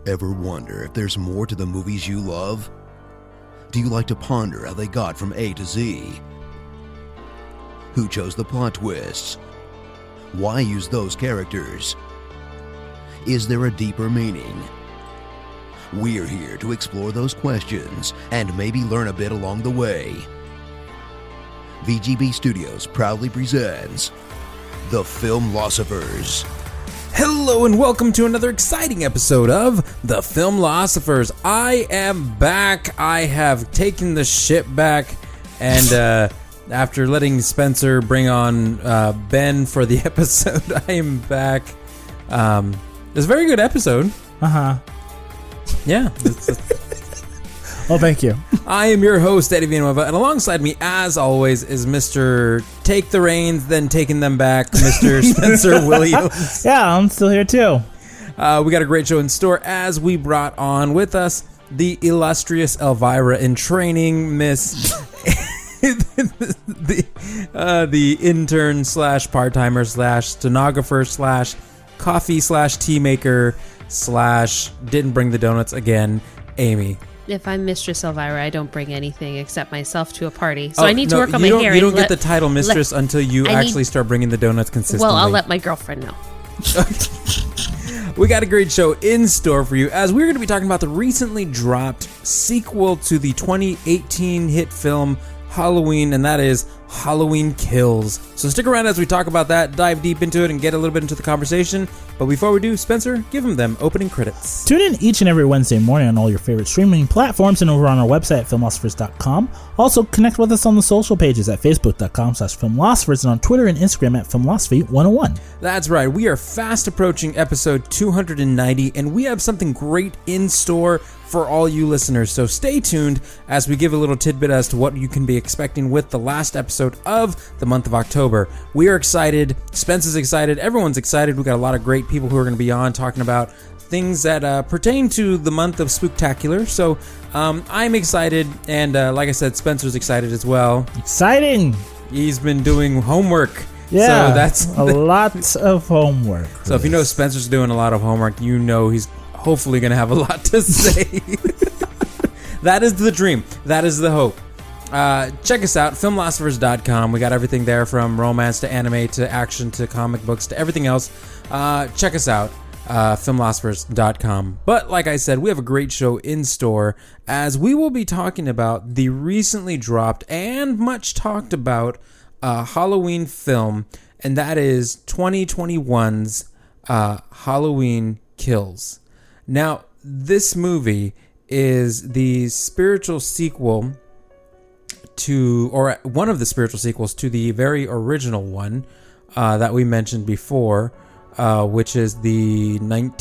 Ever wonder if there's more to the movies you love? Do you like to ponder how they got from A to Z? Who chose the plot twists? Why use those characters? Is there a deeper meaning? We're here to explore those questions and maybe learn a bit along the way. VGB Studios proudly presents The Filmlosophers. Hello and welcome to another exciting episode of The Filmlosophers. I am back. I have taken the ship back, and after letting Spencer bring on Ben for the episode, I am back. It's a very good episode. Yeah. Well, thank you. I am your host, Eddie Villanueva, and alongside me, as always, is Mr. Take the Reins, then taking them back, Mr. Spencer Williams. Yeah, I'm still here too. We got a great show in store as we brought on with us the illustrious Elvira in training, Miss the intern slash part-timer slash stenographer slash coffee slash tea maker slash didn't bring the donuts again, Amy. If I'm Mistress Elvira, I don't bring anything except myself to a party. So I need to work on my hair. You don't get the title Mistress until you actually start bringing the donuts consistently. Well, I'll let my girlfriend know. We got a great show in store for you as we're going to be talking about the recently dropped sequel to the 2018 hit film Halloween, and that is Halloween Kills. So stick around as we talk about that, dive deep into it, and get a little bit into the conversation. But before we do, Spencer, give them opening credits. Tune in each and every Wednesday morning on all your favorite streaming platforms and over on our website at filmlosophers.com. Also, connect with us on the social pages at facebook.com/filmlosophers and on Twitter and Instagram at filmlosophy101. That's right. We are fast approaching episode 290, and we have something great in store for all you listeners. So stay tuned as we give a little tidbit as to what you can be expecting with the last episode of the month of October. We are excited. Spence is excited. Everyone's excited. We got a lot of great people who are going to be on talking about things that pertain to the month of Spooktacular. So I'm excited, and like I said, Spencer's excited as well. Exciting! He's been doing homework. Yeah, so that's a lot of homework. So if you know Spencer's doing a lot of homework, you know he's hopefully going to have a lot to say. That is the dream. That is the hope. Check us out, filmlosophers.com. We got everything there from romance to anime to action to comic books to everything else. Check us out, filmlosophers.com. But like I said, we have a great show in store as we will be talking about the recently dropped and much talked about Halloween film, and that is 2021's Halloween Kills. Now, this movie is the spiritual sequel to, or one of the spiritual sequels to the very original one that we mentioned before, which is the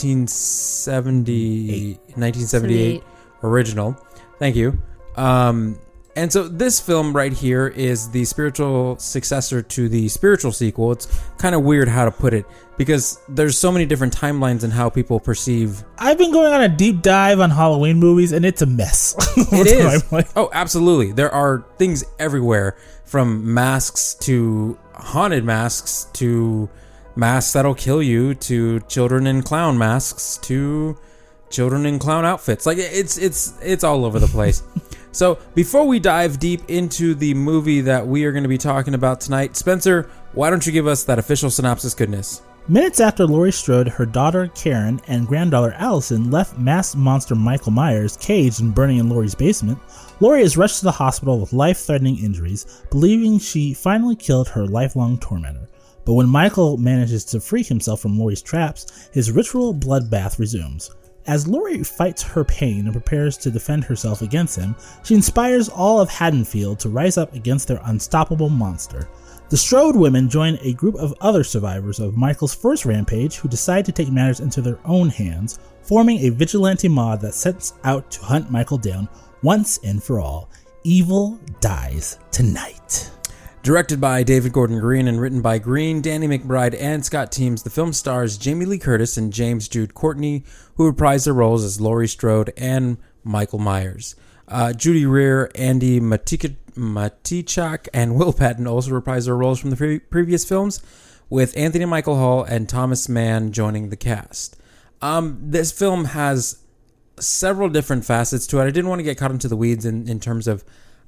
1978 original. Thank you. And so this film right here is the spiritual successor to the spiritual sequel. It's kind of weird how to put it because there's so many different timelines in how people perceive. I've been going on a deep dive on Halloween movies, and it's a mess. It is. Oh, absolutely. There are things everywhere, from masks to haunted masks to masks that'll kill you to children in clown masks to children in clown outfits. Like it's all over the place. So before we dive deep into the movie that we are going to be talking about tonight, Spencer, why don't you give us that official synopsis goodness? Minutes after Laurie Strode, her daughter Karen, and granddaughter Allison left masked monster Michael Myers caged and burning in Laurie's basement, Laurie is rushed to the hospital with life-threatening injuries, believing she finally killed her lifelong tormentor. But when Michael manages to free himself from Laurie's traps, his ritual bloodbath resumes. As Laurie fights her pain and prepares to defend herself against him, she inspires all of Haddonfield to rise up against their unstoppable monster. The Strode women join a group of other survivors of Michael's first rampage who decide to take matters into their own hands, forming a vigilante mob that sets out to hunt Michael down once and for all. Evil dies tonight. Directed by David Gordon Green and written by Green, Danny McBride, and Scott Teems, the film stars Jamie Lee Curtis and James Jude Courtney, who reprise their roles as Laurie Strode and Michael Myers. Judy Rear, Andy Matichak, and Will Patton also reprise their roles from the previous films, with Anthony Michael Hall and Thomas Mann joining the cast. This film has several different facets to it. I didn't want to get caught into the weeds in terms of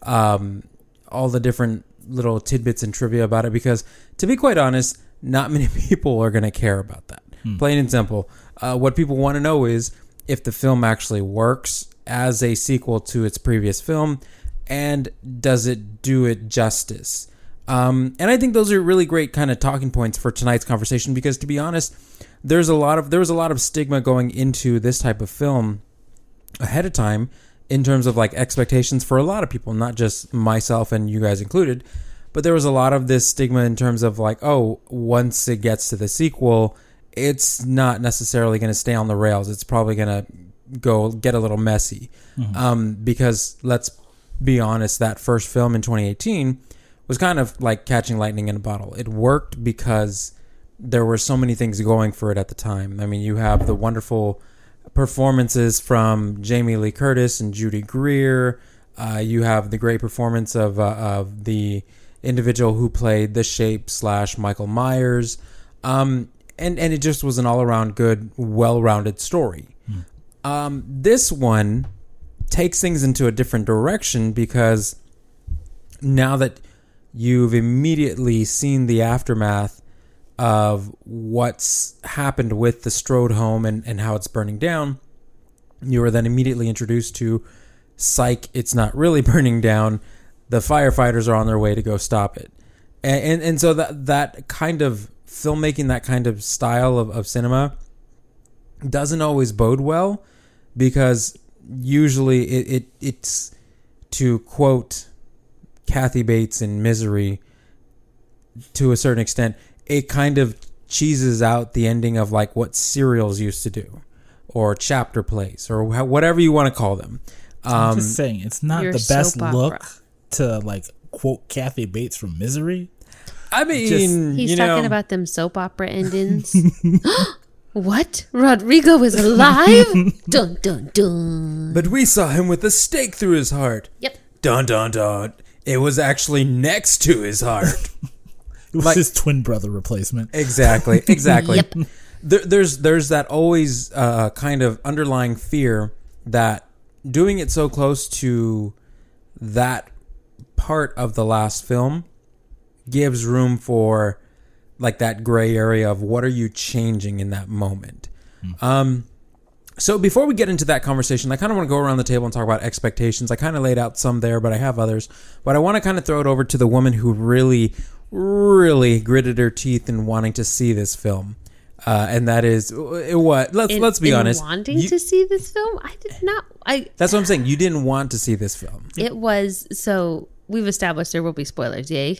all the different little tidbits and trivia about it, because to be quite honest, not many people are going to care about that. Plain and simple. What people want to know is if the film actually works as a sequel to its previous film, and does it do it justice? And I think those are really great kind of talking points for tonight's conversation, because to be honest, there was a lot of stigma going into this type of film ahead of time in terms of like expectations for a lot of people, not just myself and you guys included, but there was a lot of this stigma in terms of like, oh, once it gets to the sequel, it's not necessarily going to stay on the rails. It's probably going to go get a little messy. Because let's be honest, that first film in 2018 was kind of like catching lightning in a bottle. It worked because there were so many things going for it at the time. I mean, you have the wonderful performances from Jamie Lee Curtis and Judy Greer. You have the great performance of the individual who played the Shape / Michael Myers. And it just was an all-around good, well-rounded story. This one takes things into a different direction, because now that you've immediately seen the aftermath of what's happened with the Strode home and how it's burning down, you are then immediately introduced to, psych, it's not really burning down. The firefighters are on their way to go stop it. And so that kind of filmmaking, that kind of style of cinema doesn't always bode well, because usually it's, to quote Kathy Bates in Misery, to a certain extent, it kind of cheeses out the ending of like what serials used to do, or chapter plays, or whatever you want to call them. I'm just saying, it's not the best look to like quote Kathy Bates from Misery. I mean, he's talking about them soap opera endings. What? Rodrigo is alive? Dun dun dun. But we saw him with a stake through his heart. Yep. Dun dun dun. It was actually next to his heart. It was his twin brother replacement. Exactly. Yep. There's that always kind of underlying fear that doing it so close to that part of the last film gives room for like that gray area of what are you changing in that moment. So before we get into that conversation, I kind of want to go around the table and talk about expectations. I kind of laid out some there, but I have others. But I want to kind of throw it over to the woman who really, really gritted her teeth in wanting to see this film. And that is what? Let's be honest. Wanting to see this film, I did not. That's what I'm saying. You didn't want to see this film. It was, so we've established there will be spoilers. Yay.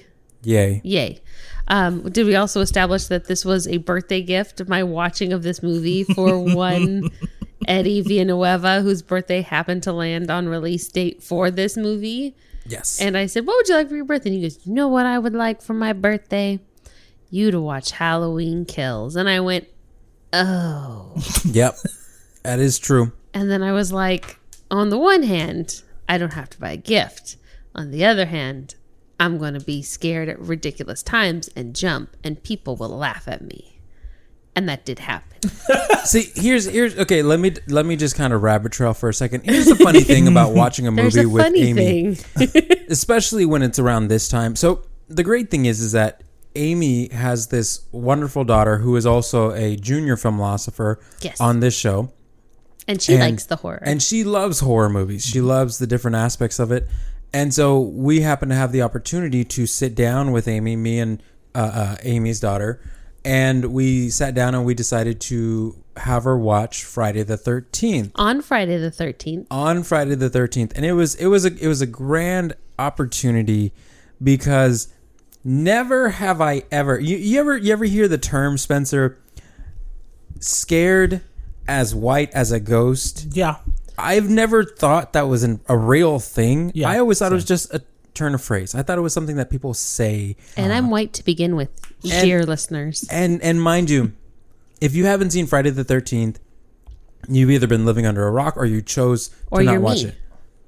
Did we also establish that this was a birthday gift, my watching of this movie, for one Eddie Villanueva, whose birthday happened to land on release date for this movie? Yes. And I said, what would you like for your birthday? And he goes, you know what I would like for my birthday? You to watch Halloween Kills. And I went, oh. Yep, that is true. And then I was like, on the one hand, I don't have to buy a gift. On the other hand, I'm going to be scared at ridiculous times and jump, and people will laugh at me. And that did happen. See, here's okay, let me just kind of rabbit trail for a second. Here's the funny thing about watching a movie with Amy. Especially when it's around this time. So the great thing is that Amy has this wonderful daughter who is also a junior film philosopher on this show. And she likes the horror. And she loves horror movies. She loves the different aspects of it. And so we happen to have the opportunity to sit down with Amy, me and Amy's daughter, and we sat down and we decided to have her watch Friday the 13th. On Friday the 13th. On Friday the 13th. And it was a grand opportunity, because never have I ever you ever hear the term, Spencer, scared as white as a ghost? Yeah. I've never thought that was a real thing. Yeah, I always thought it was just a turn of phrase. I thought it was something that people say. And I'm white to begin with, dear listeners. And mind you, if you haven't seen Friday the 13th, you've either been living under a rock or you chose to not watch it.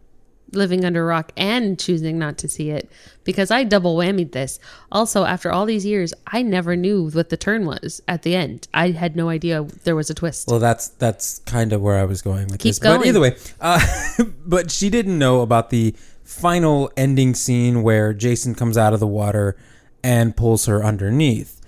living under a rock and choosing not to see it, because I double whammied this. Also, after all these years, I never knew what the turn was at the end. I had no idea there was a twist. Well, that's kind of where I was going with this. Going. But either way, but she didn't know about the final ending scene where Jason comes out of the water and pulls her underneath.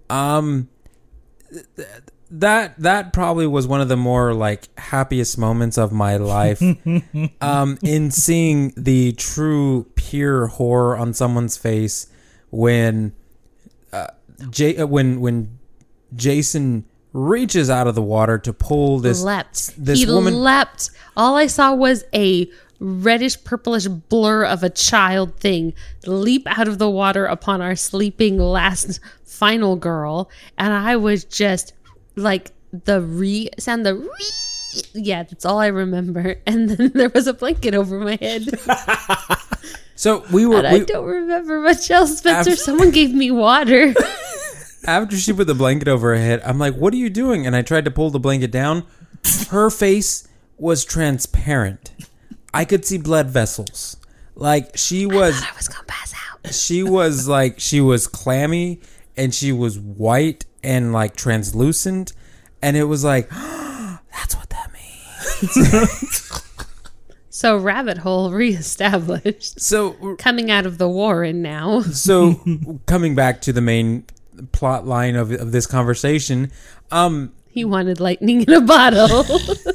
That probably was one of the more like happiest moments of my life, in seeing the true pure horror on someone's face when when Jason reaches out of the water to pull this woman. Leapt. All I saw was a reddish purplish blur of a child thing leap out of the water upon our sleeping last final girl, and I was just like the yeah, that's all I remember. And then there was a blanket over my head. So I don't remember much else, Spencer. Someone gave me water. After she put the blanket over her head, I'm like, what are you doing? And I tried to pull the blanket down. Her face was transparent. I could see blood vessels. Like she was. I was gonna pass out. She was clammy and she was white and like translucent, and it was like, oh, that's what that means. So rabbit hole reestablished. So coming out of the Warren now. So coming back to the main plot line of this conversation, he wanted lightning in a bottle.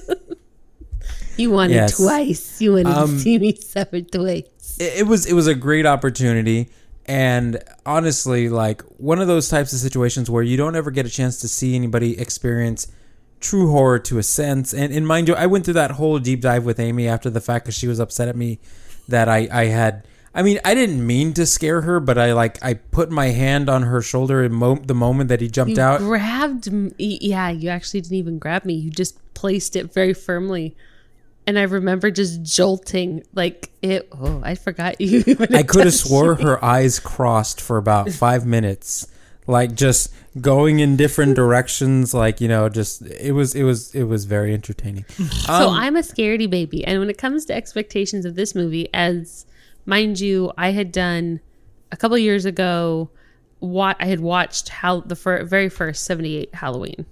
You wanted yes. twice. You wanted to see me suffer twice. It was a great opportunity, and honestly, like one of those types of situations where you don't ever get a chance to see anybody experience true horror to a sense. And mind you, I went through that whole deep dive with Amy after the fact because she was upset at me that I had. I mean, I didn't mean to scare her, but I put my hand on her shoulder the moment that he jumped out. Grabbed me. Yeah, you actually didn't even grab me. You just placed it very firmly. And I remember just jolting like it. Oh, I forgot you. I could have swore her eyes crossed for about 5 minutes, like just going in different directions. Like, you know, just it was very entertaining. So I'm a scaredy baby, and when it comes to expectations of this movie, as mind you, I had done a couple of years ago. I had watched the very first 78 Halloween,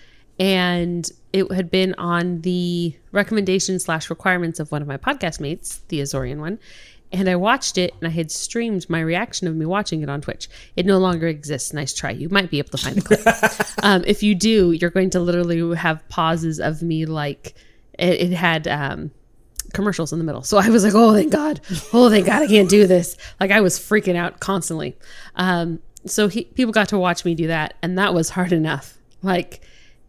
and it had been on the recommendation/requirements of one of my podcast mates, the Azorian one. And I watched it, and I had streamed my reaction of me watching it on Twitch. It no longer exists. Nice try. You might be able to find the clip. If you do, you're going to literally have pauses of me like it had commercials in the middle. So I was like, oh, thank God. Oh, thank God I can't do this. Like I was freaking out constantly. So people got to watch me do that, and that was hard enough. Like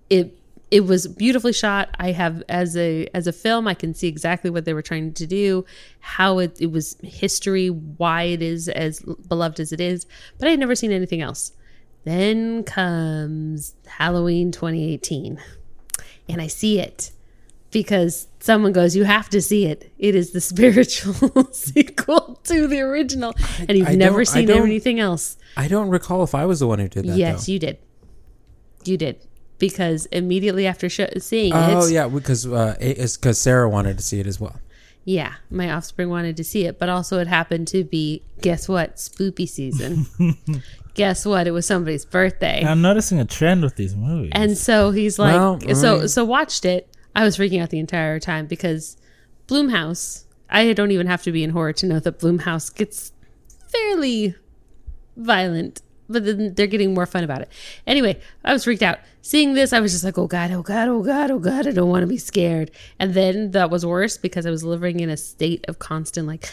it was beautifully shot. I have as a film, I can see exactly what they were trying to do, how it was history, why it is as beloved as it is. But I had never seen anything else. Then comes Halloween 2018, and I see it because someone goes, "You have to see it. It is the spiritual sequel to the original," and you've never seen anything else. I don't recall if I was the one who did that. Yes, though. You did. You did. Because immediately after seeing it... Oh, yeah, because Sarah wanted to see it as well. Yeah, my offspring wanted to see it, but also it happened to be, guess what, spoopy season. Guess what, it was somebody's birthday. I'm noticing a trend with these movies. And so he's like, so watched it. I was freaking out the entire time because Blumhouse, I don't even have to be in horror to know that Blumhouse gets fairly violent. But then they're getting more fun about it. Anyway, I was freaked out. Seeing this, I was just like, oh God, oh God, oh God, oh God, I don't want to be scared. And then that was worse because I was living in a state of constant like,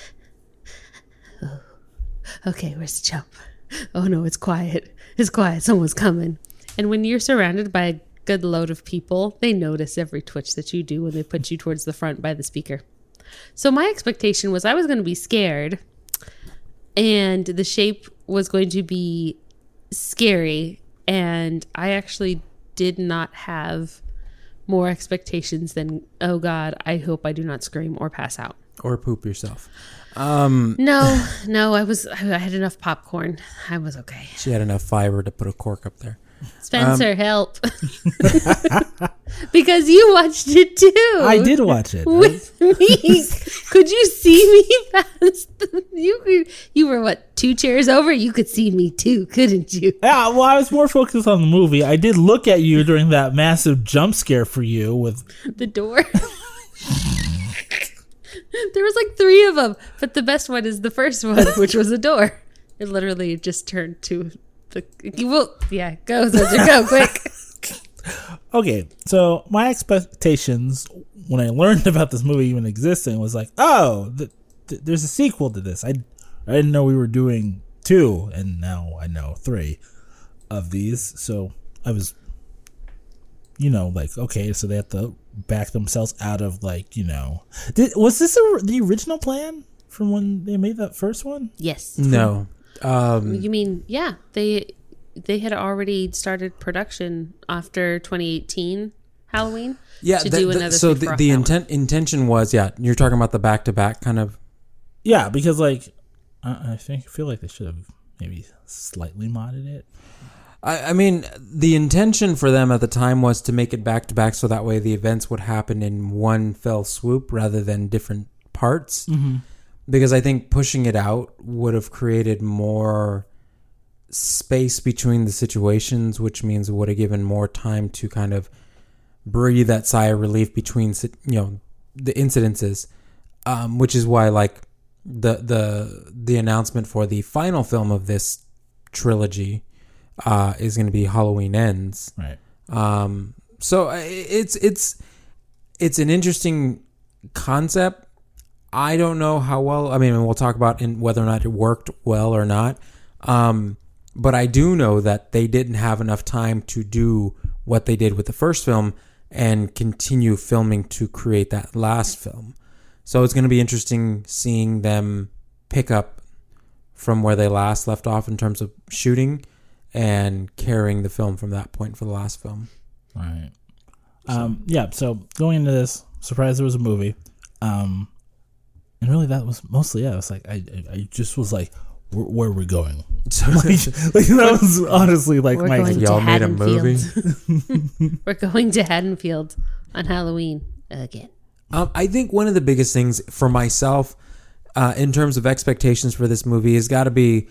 oh, okay, where's the jump? Oh no, it's quiet. It's quiet. Someone's coming. And when you're surrounded by a good load of people, they notice every twitch that you do when they put you towards the front by the speaker. So my expectation was I was going to be scared and the shape was going to be scary, and I actually did not have more expectations than, oh God, I hope I do not scream or pass out or poop yourself. No, I had enough popcorn. I was okay. She had enough fiber to put a cork up there. Spencer, help. Because you watched it too. I did watch it. With me. Could you see me past you were what, 2 chairs over? You could see me too, couldn't you? Yeah, well, I was more focused on the movie. I did look at you during that massive jump scare for you with The door. There was like 3 of them, but the best one is the first one, which was a door. It literally just turned to the. Well, yeah, go, Spencer, go quick. Okay, so my expectations when I learned about this movie even existing was like, oh, there's a sequel to this. I didn't know we were doing 2, and now I know 3 of these. So I was, like, okay, so they have to back themselves out of, like, was this the original plan from when they made that first one? Yes. No. You mean, yeah, they had already started production after 2018 Halloween. Yeah, to do another. So the intention was, you're talking about the back-to-back kind of. Yeah, because like I feel like they should have maybe slightly modded it. I mean, the intention for them at the time was to make it back-to-back so that way the events would happen in one fell swoop rather than different parts. Mm-hmm. Because I think pushing it out would have created more space between the situations, which means it would have given more time to kind of breathe that sigh of relief between, the incidences, which is why, like, the announcement for the final film of this trilogy is going to be Halloween Ends. Right. So it's an interesting concept. I don't know how well. I mean, we'll talk about whether or not it worked well or not. But I do know that they didn't have enough time to do what they did with the first film and continue filming to create that last film. So it's going to be interesting seeing them pick up from where they last left off in terms of shooting and carrying the film from that point for the last film. Right. So going into this, surprised there was a movie. And really that was mostly it. It's like I just was like, where are we going? So like that was honestly like We're my going to y'all made a movie. We're going to Haddonfield on Halloween again. I think one of the biggest things for myself in terms of expectations for this movie has got to be,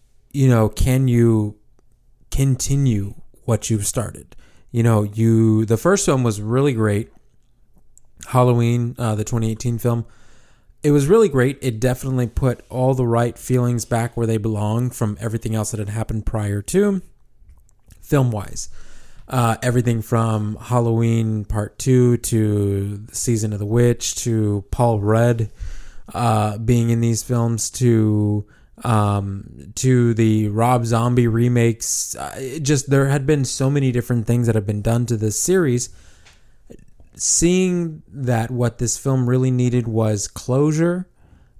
can you continue what you've started? The first film was really great. Halloween, the 2018 film. It was really great. It definitely put all the right feelings back where they belong from everything else that had happened prior to, film-wise. Everything from Halloween Part 2 to the Season of the Witch to Paul Rudd being in these films to the Rob Zombie remakes. There had been so many different things that have been done to this series. Seeing that what this film really needed was closure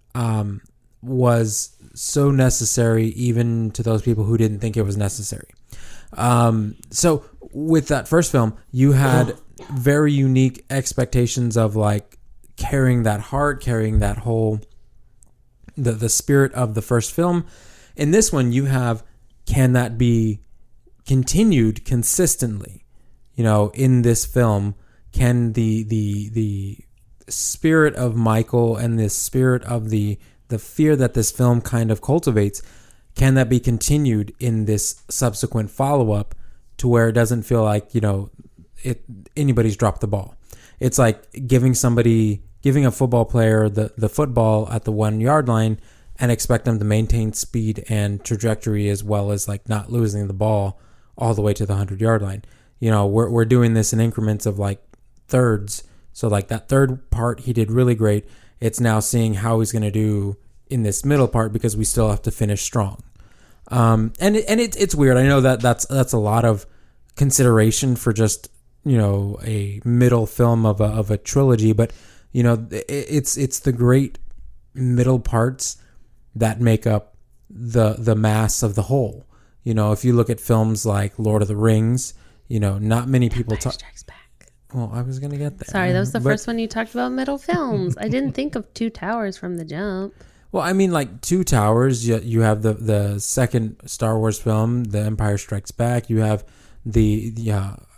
was so necessary even to those people who didn't think it was necessary. So with that first film, you had very unique expectations of like carrying that heart, carrying that whole the spirit of the first film. In this one, you have, can that be continued consistently? In this film, can the spirit of Michael and the spirit of the fear that this film kind of cultivates, can that be continued in this subsequent follow-up to where it doesn't feel like, anybody's dropped the ball? It's like giving a football player the football at the 1 yard line and expect them to maintain speed and trajectory as well as like not losing the ball all the way to the 100 yard line. We're doing this in increments of like thirds. So like that third part, he did really great. It's now seeing how he's going to do in this middle part because we still have to finish strong. It's weird. I know that's a lot of consideration for just, a middle film of a trilogy, but it's the great middle parts that make up the mass of the whole. If you look at films like Lord of the Rings, not many people talk. Well, I was going to get there. Sorry, that was the first one you talked about middle films. I didn't think of Two Towers from the jump. Well, I mean, like Two Towers, you have the second Star Wars film, The Empire Strikes Back. You have the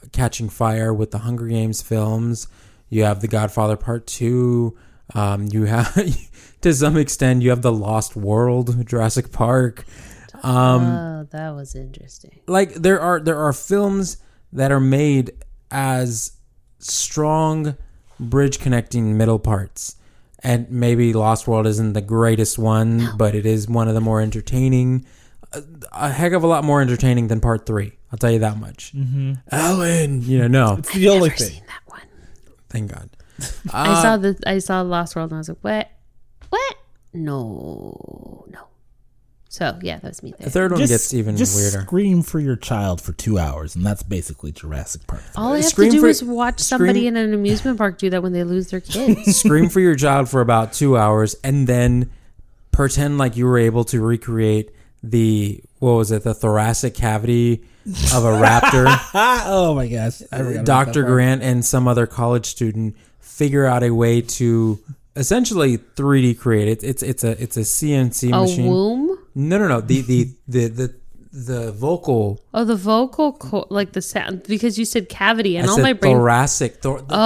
catching fire with the Hunger Games films. You have The Godfather Part 2. You have, to some extent, you have The Lost World, Jurassic Park. Oh, that was interesting. Like there are films that are made as strong bridge connecting middle parts. And maybe Lost World isn't the greatest one, but it is one of the more entertaining. A heck of a lot more entertaining than Part 3. I'll tell you that much. Mm-hmm. Alan, no. It's the only Never thing. seen that one. Thank God. I saw Lost World and I was like, what? No. So yeah, that was me there. The third one gets even weirder. Scream for your child for 2 hours, and that's basically Jurassic Park. All I have Scream to do for- is watch somebody in an amusement park do that when they lose their kids. Scream for your child for about 2 hours, and then pretend like you were able to recreate the thoracic cavity of a raptor. Oh my gosh. I forgot about Dr. that part. Grant and some other college student figure out a way to essentially 3D create it. It's a CNC A machine. womb? No. The vocal. Oh, the vocal like the sound, because you said cavity and I all said my brain. thoracic.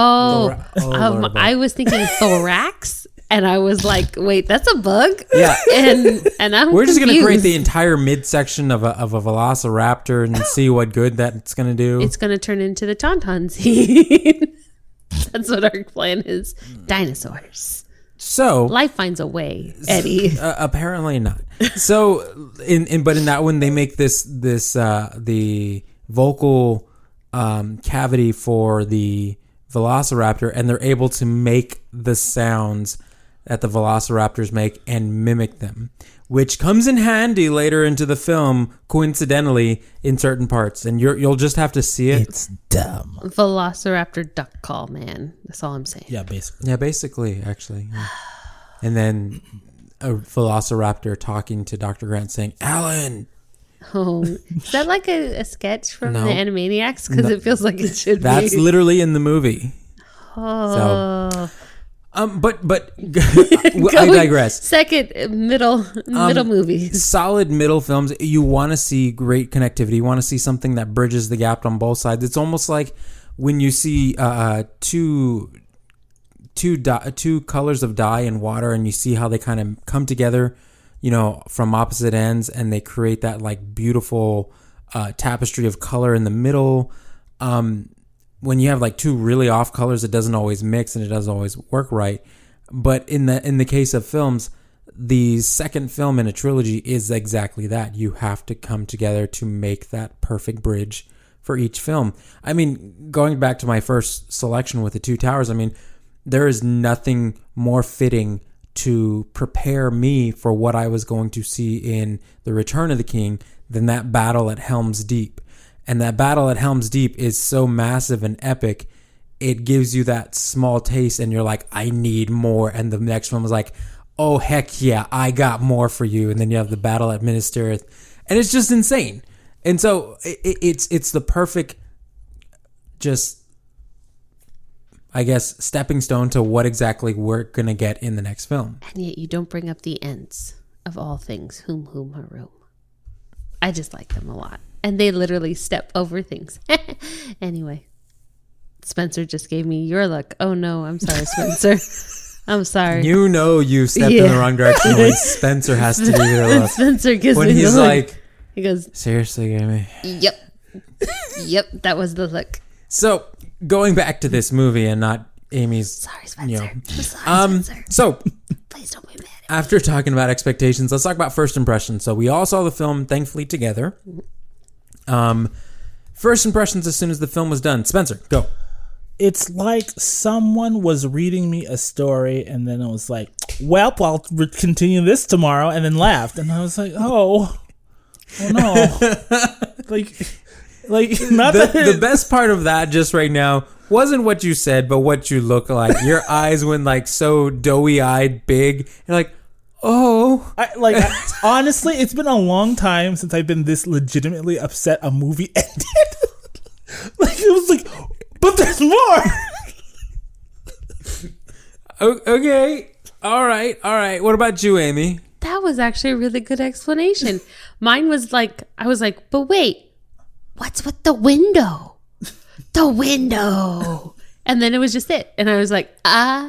I was thinking thorax, and I was like, wait, that's a bug. Yeah. And I'm We're just going to confused. create the entire midsection of a velociraptor and see what good that's going to do. It's going to turn into the tauntaun scene. That's what our plan is. Dinosaurs. So Life finds a way, Eddie. apparently not. So in that one they make this the vocal cavity for the velociraptor, and they're able to make the sounds that the velociraptors make and mimic them, which comes in handy later into the film, coincidentally, in certain parts, and you'll just have to see it. It's dumb. Velociraptor duck call, man. That's all I'm saying. Yeah, basically. Yeah, basically, actually. Yeah. And then a velociraptor talking to Dr. Grant saying, "Alan." Oh, is that like a sketch from No. the Animaniacs? Because it feels like it should That's be. literally in the movie. Oh. But I digress. Second, middle movies. Solid middle films. You want to see great connectivity. You want to see something that bridges the gap on both sides. It's almost like when you see two colors of dye in water, and you see how they kind of come together, from opposite ends, and they create that like beautiful tapestry of color in the middle. When you have like two really off colors, it doesn't always mix and it doesn't always work right. But in the case of films, the second film in a trilogy is exactly that. You have to come together to make that perfect bridge for each film. I mean, going back to my first selection with the Two Towers, I mean, there is nothing more fitting to prepare me for what I was going to see in The Return of the King than that battle at Helm's Deep. And that battle at Helm's Deep is so massive and epic, it gives you that small taste, and you're like, I need more. And the next one was like, oh, heck yeah, I got more for you. And then you have the battle at Minas Tirith. And it's just insane. And so it's the perfect, just, I guess, stepping stone to what exactly we're going to get in the next film. And yet you don't bring up the Ents of all things. Whom Harum. I just like them a lot. And they literally step over things. Anyway, Spencer just gave me your look. Oh no, I'm sorry, Spencer. I'm sorry. You stepped in the wrong direction when Spencer has to do your look. Spencer gives When me he's the look. like, He goes, seriously, Amy? Yep, that was the look. So, going back to this movie and not Amy's. Sorry, Spencer. know. I'm sorry, Spencer. So, Please don't be mad at me. after talking about expectations, let's talk about first impressions. So, we all saw the film, thankfully, together. First impressions as soon as the film was done. Spencer, go. It's like someone was reading me a story, and then it was like, well, I'll continue this tomorrow, and then laughed. And I was like, oh no. like not The best part of that just right now wasn't what you said, but what you look like. Your eyes went like so doughy-eyed, big. You're like, oh. Honestly, it's been a long time since I've been this legitimately upset a movie ended. It was like, but there's more. Okay. All right. What about you, Amy? That was actually a really good explanation. Mine was like, I was like, but wait, what's with the window? the window. And then it was just it. And I was like, I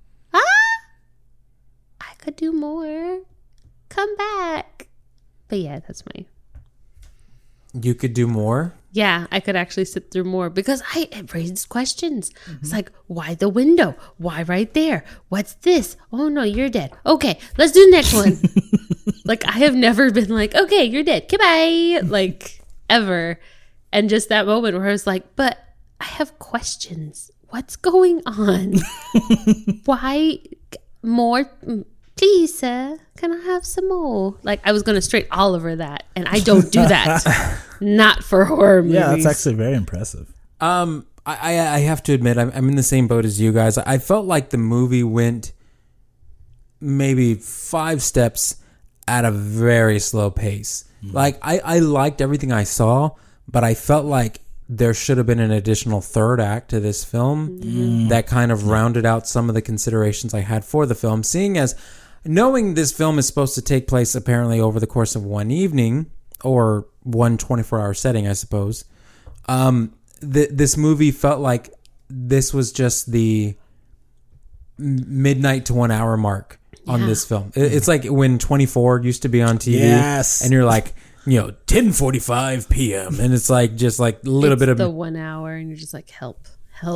could do more. Come back. But yeah, that's my... You could do more? Yeah, I could actually sit through more because it raised questions. It's like, why the window? Why right there? What's this? Oh no, you're dead. Okay, let's do the next one. Like, I have never been like, okay, you're dead. Goodbye. Like, ever. And just that moment where I was like, but I have questions. What's going on? Why more? Please, sir, can I have some more? Like, I was going to straight Oliver that, and I don't do that. Not for horror movies. Yeah, that's actually very impressive. I have to admit, I'm in the same boat as you guys. I felt like the movie went maybe 5 steps at a very slow pace. Like, I liked everything I saw, but I felt like there should have been an additional third act to this film that kind of rounded out some of the considerations I had for the film, seeing as knowing this film is supposed to take place apparently over the course of one evening or one 24-hour setting, I suppose. This movie felt like this was just the midnight to 1 hour mark on this film. It's like when 24 used to be on TV, and you're like, 10:45 p.m. and it's like just like a little bit of the 1 hour, and you're just like, help.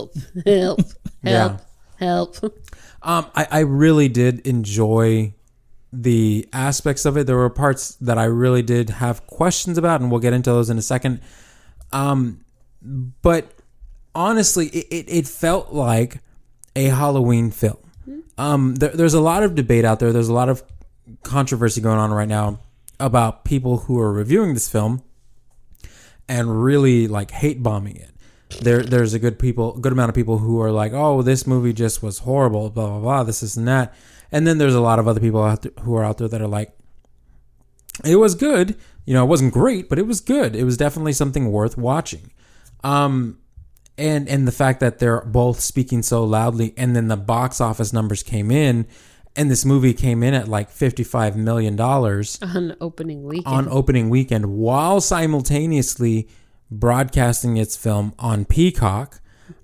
I really did enjoy the aspects of it. There were parts that I really did have questions about, and we'll get into those in a second. But honestly, it felt like a Halloween film. There's a lot of debate out there. There's a lot of controversy going on right now about people who are reviewing this film and really like hate bombing it. There's a good amount of people who are like, oh, this movie just was horrible, blah, blah, blah, this and that. And then there's a lot of other people who are out there that are like, it was good. It wasn't great, but it was good. It was definitely something worth watching. And the fact that they're both speaking so loudly, and then the box office numbers came in, and this movie came in at like $55 million on opening weekend. While simultaneously broadcasting its film on Peacock.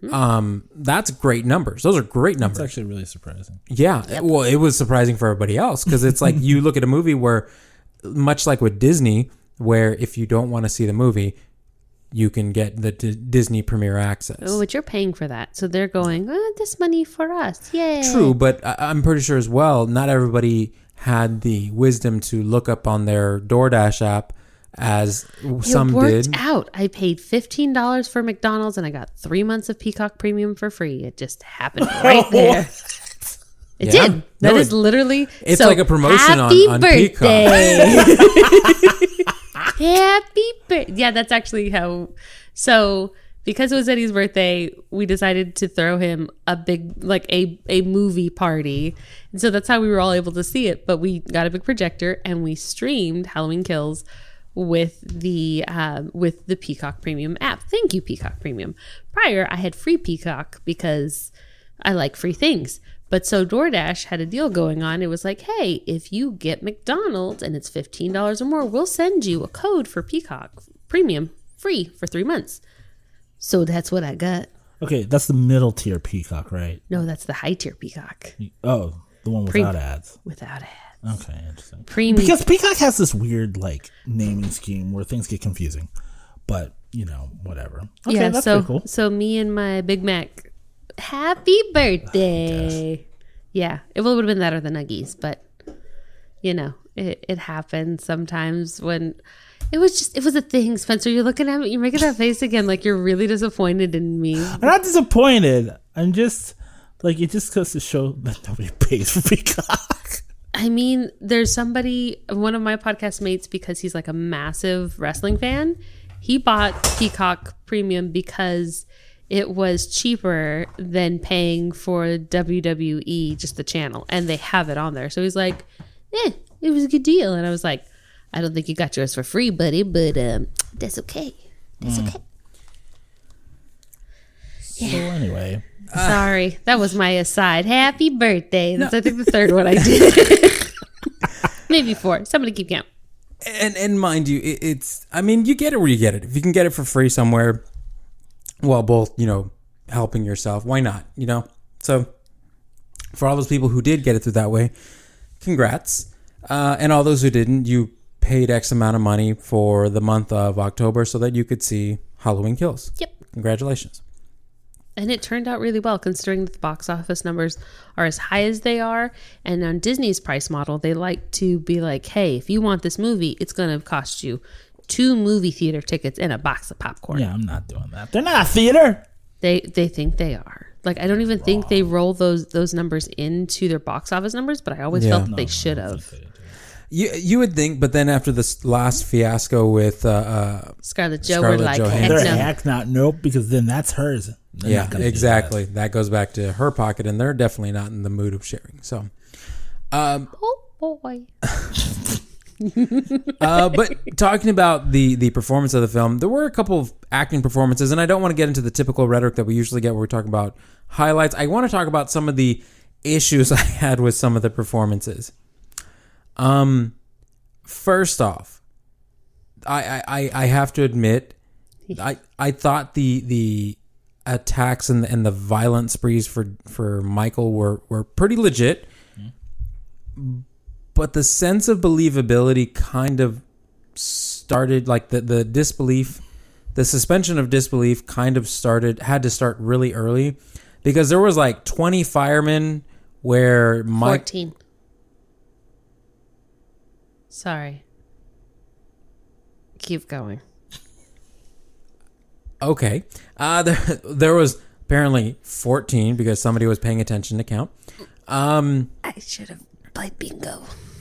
That's great numbers. Those are great numbers. It's actually really surprising. Yeah. Yep. Well, it was surprising for everybody else because it's like you look at a movie where, much like with Disney, where if you don't want to see the movie, you can get the Disney Premier Access. Oh, but you're paying for that. So they're going, this money for us. Yay. True, but I'm pretty sure as well, not everybody had the wisdom to look up on their DoorDash app as some did. It worked out. I paid $15 for McDonald's and I got 3 months of Peacock Premium for free. It just happened right there. It did. That is literally... It's like a promotion on birthday. Peacock. Happy birthday. Yeah, that's actually how... So, because it was Eddie's birthday, we decided to throw him a big, like a movie party. And so that's how we were all able to see it. But we got a big projector and we streamed Halloween Kills with the Peacock Premium app. Thank you, Peacock Premium. Prior, I had free Peacock because I like free things. But so DoorDash had a deal going on. It was like, hey, if you get McDonald's and it's $15 or more, we'll send you a code for Peacock Premium free for 3 months. So that's what I got. Okay, that's the middle tier Peacock, right? No, that's the high tier Peacock. Oh, the one without ads. Without ads. Okay, interesting. Premium. Because Peacock has this weird like naming scheme where things get confusing. But, whatever. Okay, yeah, that's so pretty cool. So me and my Big Mac, happy birthday. Yeah, it would have been that or the Nuggies, but it happens sometimes when it was a thing. Spencer, you're looking at me, you're making that face again like you're really disappointed in me. I'm not disappointed. I'm just like, it just goes to show that nobody pays for Peacock. I mean, there's somebody, one of my podcast mates, because he's like a massive wrestling fan, he bought Peacock Premium because it was cheaper than paying for WWE, just the channel, and they have it on there. So he's like, it was a good deal. And I was like, I don't think you got yours for free, buddy, but that's okay. That's okay. So anyway. Sorry, that was my aside. Happy birthday. That's, I think, the third one I did. Maybe 4. Somebody keep count. And mind you, it's, I mean, you get it where you get it. If you can get it for free somewhere, while both, helping yourself. Why not? So for all those people who did get it through that way, congrats. And all those who didn't, you paid X amount of money for the month of October so that you could see Halloween Kills. Yep. Congratulations. And it turned out really well, considering that the box office numbers are as high as they are. And on Disney's price model, they like to be like, hey, if you want this movie, it's going to cost you 2 movie theater tickets and a box of popcorn. Yeah, I'm not doing that. They're not a theater. They think they are. Like, I don't even think they roll those numbers into their box office numbers, but I always felt that they should have. You would think, but then after this last fiasco with Scarlett Jo, we're like, heck They're no. heck not. Nope, because then that's hers. They're not gonna do exactly. That goes back to her pocket, and they're definitely not in the mood of sharing. So, Oh, boy. but talking about the performance of the film, there were a couple of acting performances, and I don't want to get into the typical rhetoric that we usually get where we talk about highlights. I want to talk about some of the issues I had with some of the performances. First off, I have to admit, I thought the attacks and the violent sprees for Michael were pretty legit. But the sense of believability kind of started, like the disbelief, the suspension of disbelief kind of had to start really early, because there was like 20 firemen where 14. Sorry. Keep going. Okay. There was apparently 14 because somebody was paying attention to count. I should have played bingo.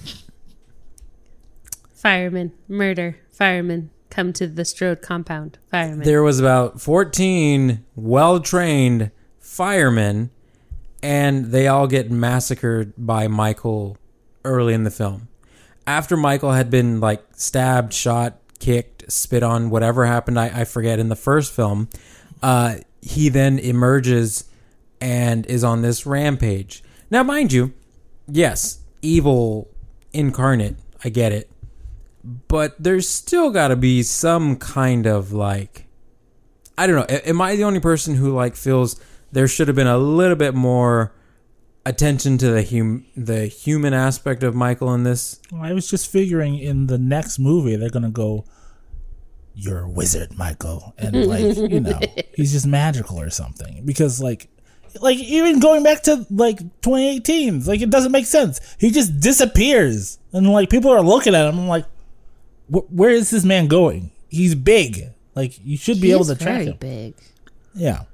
Fireman, murder, fireman, come to the Strode compound, fireman. There was about 14 well-trained firemen, and they all get massacred by Michael early in the film. After Michael had been like stabbed, shot, kicked, spit on, whatever happened, I forget, in the first film, he then emerges and is on this rampage. Now, mind you, yes, evil incarnate, I get it. But there's still got to be some kind of like, I don't know, am I the only person who like feels there should have been a little bit more attention to the human aspect of Michael in this? Well, I was just figuring in the next movie they're gonna go, "You're a wizard, Michael," and like he's just magical or something. Because like even going back to like 2018, like it doesn't make sense. He just disappears, and like people are looking at him. I'm like, where is this man going? He's big. Like you should be able to track him. Big. Yeah.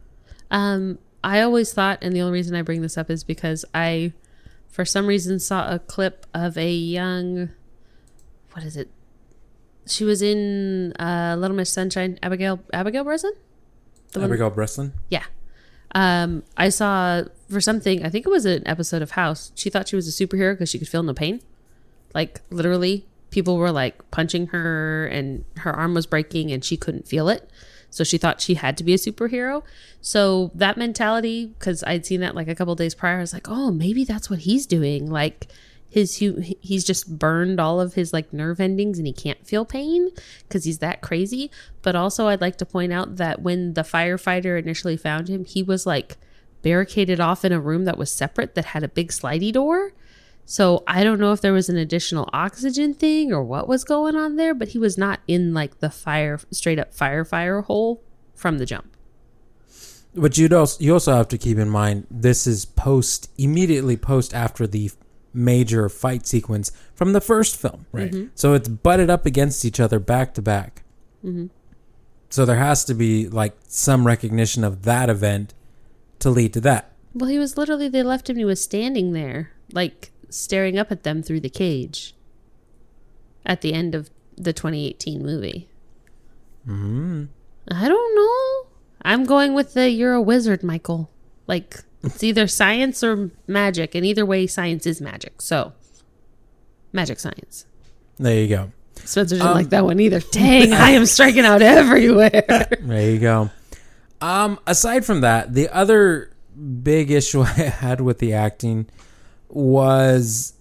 I always thought, and the only reason I bring this up is because I, for some reason, saw a clip of a young, what is it? She was in Little Miss Sunshine, Abigail Breslin? Abigail Breslin? Yeah. I saw for something, I think it was an episode of House, she thought she was a superhero because she could feel no pain. Like, literally, people were like punching her and her arm was breaking and she couldn't feel it. So she thought she had to be a superhero. So that mentality, because I'd seen that like a couple days prior, I was like, oh, maybe that's what he's doing. Like he's just burned all of his like nerve endings and he can't feel pain because he's that crazy. But also I'd like to point out that when the firefighter initially found him, he was like barricaded off in a room that was separate that had a big slidey door. So I don't know if there was an additional oxygen thing or what was going on there, but he was not in like the straight up fire hole from the jump. But you also have to keep in mind, this is immediately post after the major fight sequence from the first film. Right. Mm-hmm. So it's butted up against each other back to back. Mm-hmm. So there has to be like some recognition of that event to lead to that. Well, he was literally, they left him, he was standing there, like staring up at them through the cage at the end of the 2018 movie. Mm-hmm. I don't know. I'm going with the you're a wizard, Michael. Like, it's either science or magic, and either way, science is magic. So, magic science. There you go. Spencer didn't like that one either. Dang, I am striking out everywhere. There you go. Aside from that, the other big issue I had with the acting was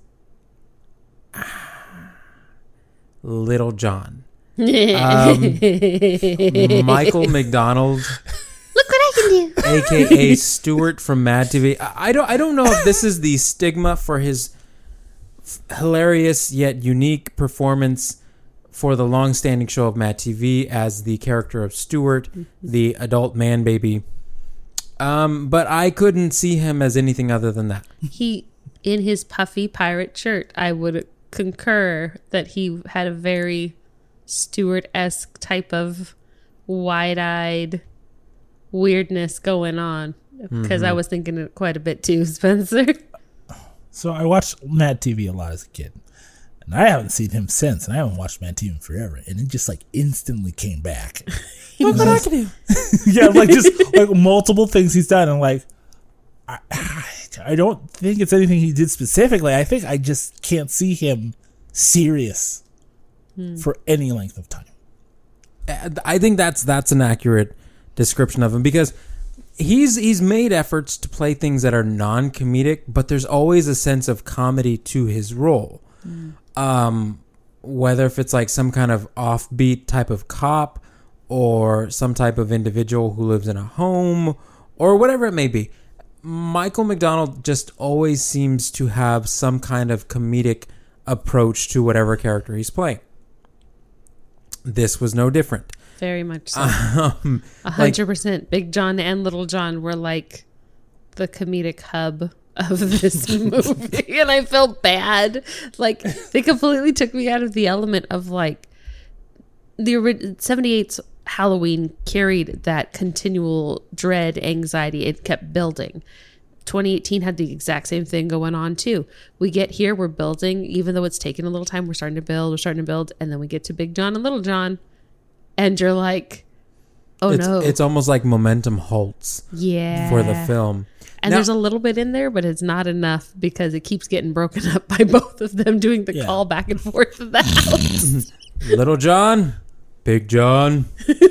Little John. Michael McDonald aka Stewart from Mad TV. I don't know if this is the stigma for his hilarious yet unique performance for the long-standing show of Mad TV as the character of Stewart, the adult man baby. But I couldn't see him as anything other than that. He, in his puffy pirate shirt, I would concur that he had a very Stewart-esque type of wide-eyed weirdness going on. Because I was thinking it quite a bit too, Spencer. So I watched Mad TV a lot as a kid. And I haven't seen him since. And I haven't watched Mad TV in forever. And it just like instantly came back. Look what I can do. Yeah, like just like multiple things he's done. And like, I don't think it's anything he did specifically. I think I just can't see him serious for any length of time. I think that's an accurate description of him, because he's made efforts to play things that are non-comedic, but there's always a sense of comedy to his role. Whether if it's like some kind of offbeat type of cop or some type of individual who lives in a home or whatever it may be. Michael McDonald just always seems to have some kind of comedic approach to whatever character he's playing. This was no different. Very much so. 100%. Big John and Little John were like the comedic hub of this movie. And I felt bad. Like, they completely took me out of the element of like the 78's Halloween carried that continual dread, anxiety. It kept building. 2018 had the exact same thing going on too. We get here, we're building, even though it's taken a little time, we're starting to build, and then we get to Big John and Little John, and you're like, oh no. It's almost like momentum halts for the film. And there's a little bit in there, but it's not enough because it keeps getting broken up by both of them doing the call back and forth of the house. Little John, Big John.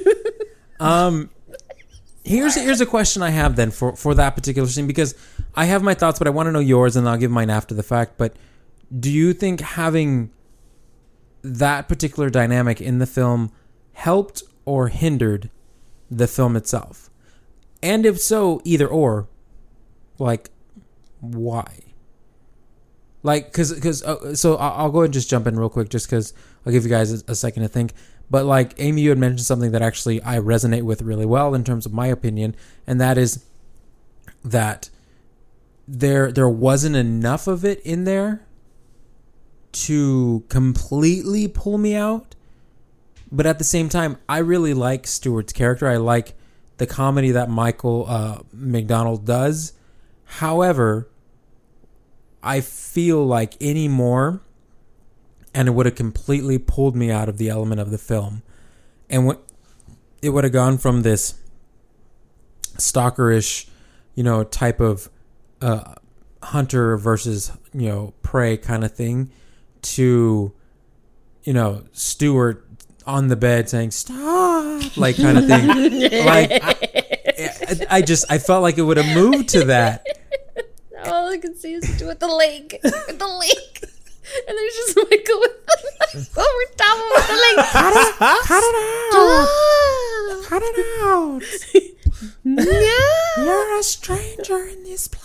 Here's a question I have then for that particular scene, because I have my thoughts, but I want to know yours, and I'll give mine after the fact. But do you think having that particular dynamic in the film helped or hindered the film itself? And if so, either or, like, why? Like, so I'll go ahead and just jump in real quick, just because I'll give you guys a second to think. But like, Amy, you had mentioned something that actually I resonate with really well in terms of my opinion, and that is that there wasn't enough of it in there to completely pull me out. But at the same time, I really like Stewart's character. I like the comedy that Michael McDonald does. However, I feel like any more, and it would have completely pulled me out of the element of the film. And it would have gone from this stalkerish, type of hunter versus, prey kind of thing to, Stewart on the bed saying, "Stop," like kind of thing. Like, I felt like it would have moved to that. All I can see is with the lake. With the lake. And there's just Michael with the over top of the lake. Cut it out. Yeah. You're a stranger in this place.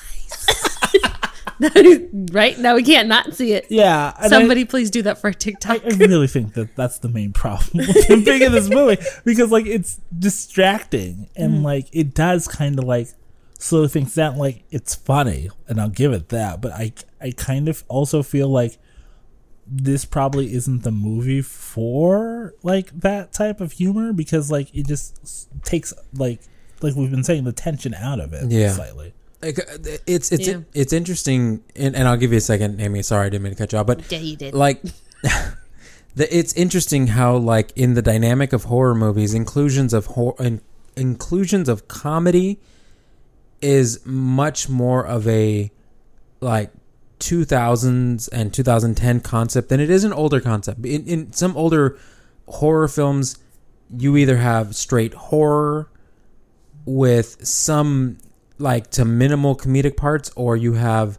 Right? Now we can't not see it. Yeah. Somebody please do that for a TikTok. I really think that that's the main problem with him being in this movie, because like it's distracting and like it does kind of like slow things down. Like, it's funny, and I'll give it that, but I kind of also feel like this probably isn't the movie for like that type of humor, because like it just takes like we've been saying, the tension out of it slightly. It's interesting, and I'll give you a second, Amy. Sorry, I didn't mean to cut you off, but Yeah, you did. Like, it's interesting how like in the dynamic of horror movies, inclusions of comedy is much more of a like 2000s and 2010 concept than it is an older concept. In some older horror films, you either have straight horror with some like to minimal comedic parts, or you have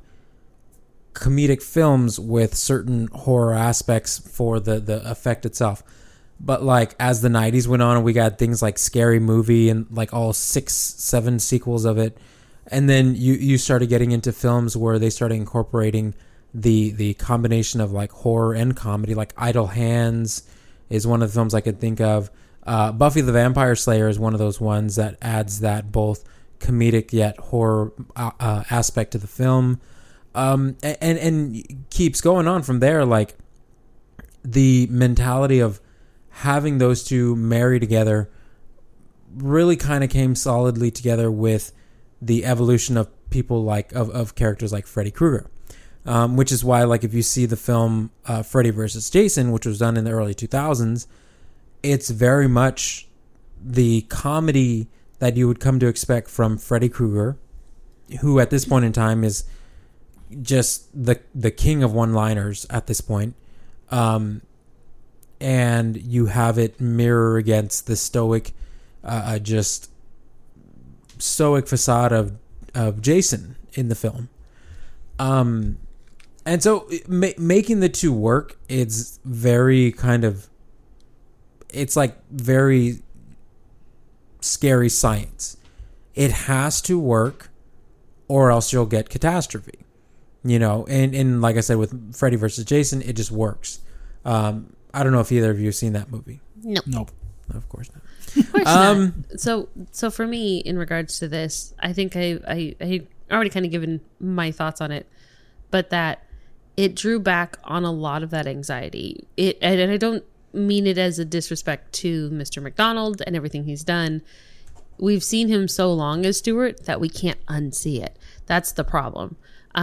comedic films with certain horror aspects for the effect itself. But like as the 90s went on and we got things like Scary Movie and like all 6-7 sequels of it, and then you started getting into films where they started incorporating the combination of like horror and comedy. Like Idle Hands is one of the films I could think of. Buffy the Vampire Slayer is one of those ones that adds that both comedic yet horror aspect to the film, and keeps going on from there. Like the mentality of having those two marry together really kind of came solidly together with the evolution of people like of characters like Freddy Krueger, which is why, like, if you see the film Freddy vs. Jason, which was done in the early 2000s, it's very much the comedy that you would come to expect from Freddy Krueger, who at this point in time is just the king of one-liners at this point. And you have it mirror against the stoic facade of Jason in the film. And so making the two work, it's very it's like very scary science. It has to work or else you'll get catastrophe, and like I said, with Freddy versus Jason, it just works. I don't know if either of you have seen that movie. Nope. Of course not. Of course not. So for me, in regards to this, I think I already kind of given my thoughts on it, but that it drew back on a lot of that anxiety. And I don't mean it as a disrespect to Mr. McDonald and everything he's done. We've seen him so long as Stuart that we can't unsee it. That's the problem.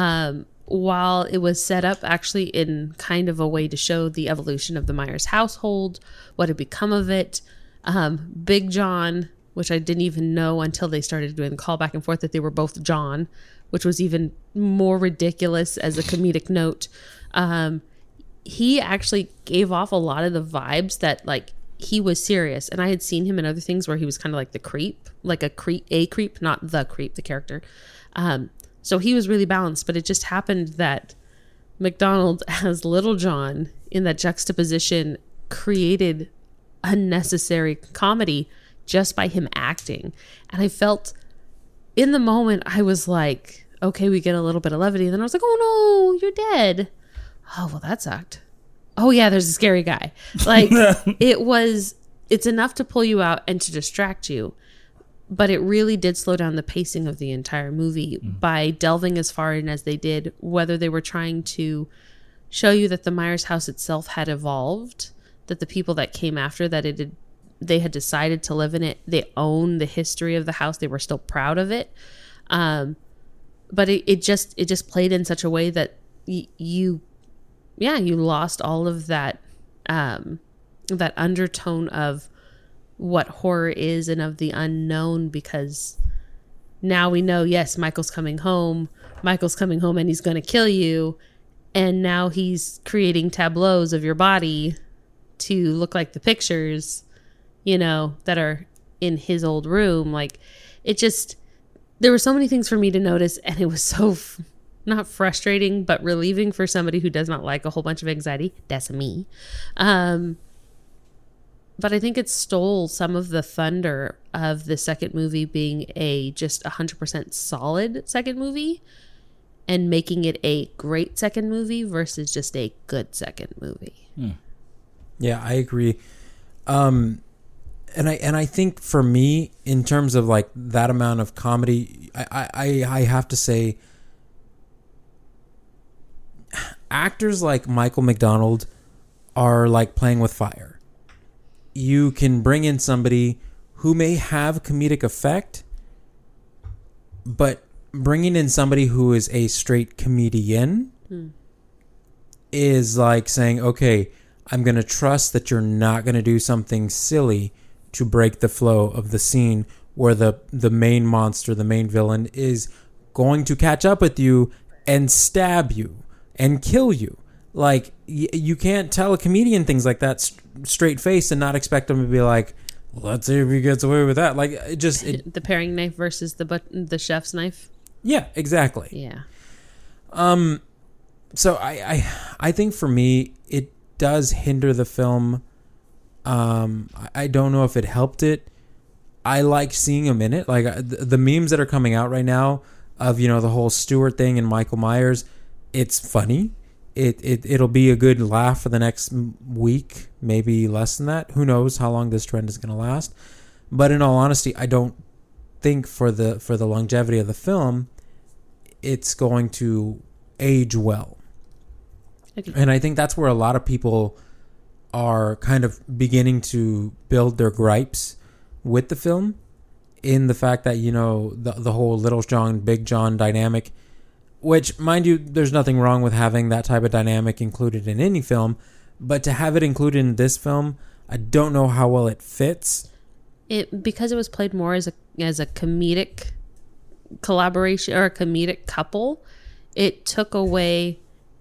While it was set up actually in kind of a way to show the evolution of the Myers household, what had become of it, Big John, which I didn't even know until they started doing the call back and forth that they were both John, which was even more ridiculous as a comedic note. He actually gave off a lot of the vibes that, like, he was serious. And I had seen him in other things where he was kind of like the creep, like a creep, not the creep, the character. So he was really balanced, but it just happened that McDonald as Little John in that juxtaposition created unnecessary comedy just by him acting. And I felt in the moment, I was like, okay, we get a little bit of levity. And then I was like, oh no, you're dead. Oh, well, that sucked. Oh yeah, there's a scary guy. Like it's enough to pull you out and to distract you. But it really did slow down the pacing of the entire movie by delving as far in as they did, whether they were trying to show you that the Myers house itself had evolved, that the people that came after that they had decided to live in it, they own the history of the house, they were still proud of it. But it just played in such a way that you lost all of that that undertone of what horror is and of the unknown, because now we know, yes, Michael's coming home and he's going to kill you, and now he's creating tableaus of your body to look like the pictures that are in his old room. Like, it just, there were so many things for me to notice, and it was so not frustrating but relieving for somebody who does not like a whole bunch of anxiety. That's me. But I think it stole some of the thunder of the second movie being a just 100% solid second movie and making it a great second movie versus just a good second movie. Yeah, I agree. And I think for me, in terms of like that amount of comedy, I have to say actors like Michael McDonald are like playing with fire. You can bring in somebody who may have comedic effect, but bringing in somebody who is a straight comedian is like saying, okay, I'm going to trust that you're not going to do something silly to break the flow of the scene where the main monster, the main villain, is going to catch up with you and stab you and kill you. Like, you can't tell a comedian things like that straight face and not expect them to be like, let's see if he gets away with that. Like, the paring knife versus the chef's knife. Yeah, exactly. Yeah. So I think for me, it does hinder the film I don't know if it helped it. I like seeing him in it. Like the memes that are coming out right now of, you know, the whole Stewart thing and Michael Myers, it's funny. It'll be a good laugh for the next week, maybe less than that. Who knows how long this trend is going to last? But in all honesty, I don't think for the longevity of the film, it's going to age well. Okay. And I think that's where a lot of people are kind of beginning to build their gripes with the film, in the fact that, you know, the whole Little John, Big John dynamic, which, mind you, there's nothing wrong with having that type of dynamic included in any film, but to have it included in this film, I don't know how well it fits. Because it was played more as a comedic collaboration or a comedic couple, it took away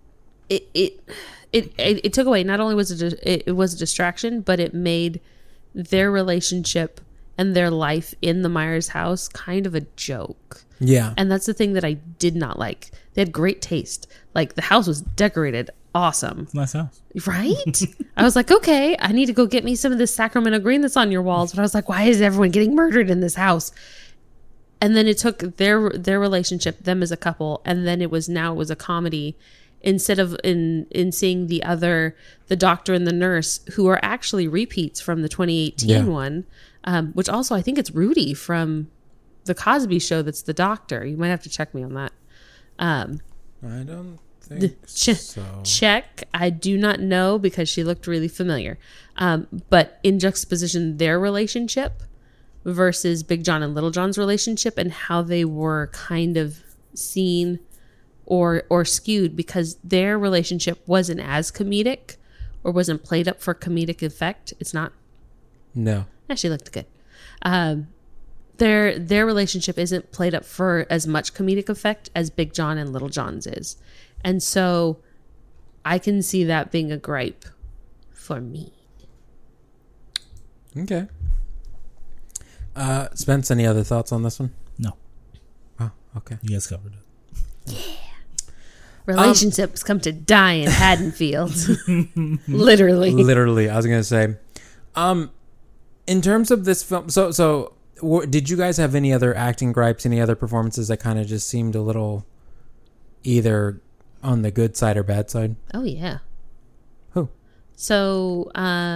it took away, not only was it was a distraction, but it made their relationship and their life in the Myers house kind of a joke. Yeah. And that's the thing that I did not like. They had great taste. Like, the house was decorated awesome. Nice house. Right? I was like, okay, I need to go get me some of this Sacramento green that's on your walls. But I was like, why is everyone getting murdered in this house? And then it took their relationship, them as a couple, and then it was a comedy, instead of in seeing the doctor and the nurse, who are actually repeats from the 2018 one, which also I think it's Rudy from the Cosby Show that's the doctor. You might have to check me on that. I don't think so. Check. I do not know, because she looked really familiar. But in juxtaposition, their relationship versus Big John and Little John's relationship, and how they were kind of seen or skewed, because their relationship wasn't as comedic or wasn't played up for comedic effect. It's not. No. She looked good. Their relationship isn't played up for as much comedic effect as Big John and Little John's is. And so I can see that being a gripe for me. Okay. Spence, any other thoughts on this one? No. Oh, okay. You guys covered it. Relationships come to die in Haddonfield. Literally. Literally. I was going to say, in terms of this film, so did you guys have any other acting gripes, any other performances that kind of just seemed a little either on the good side or bad side? Oh, yeah. Who? So,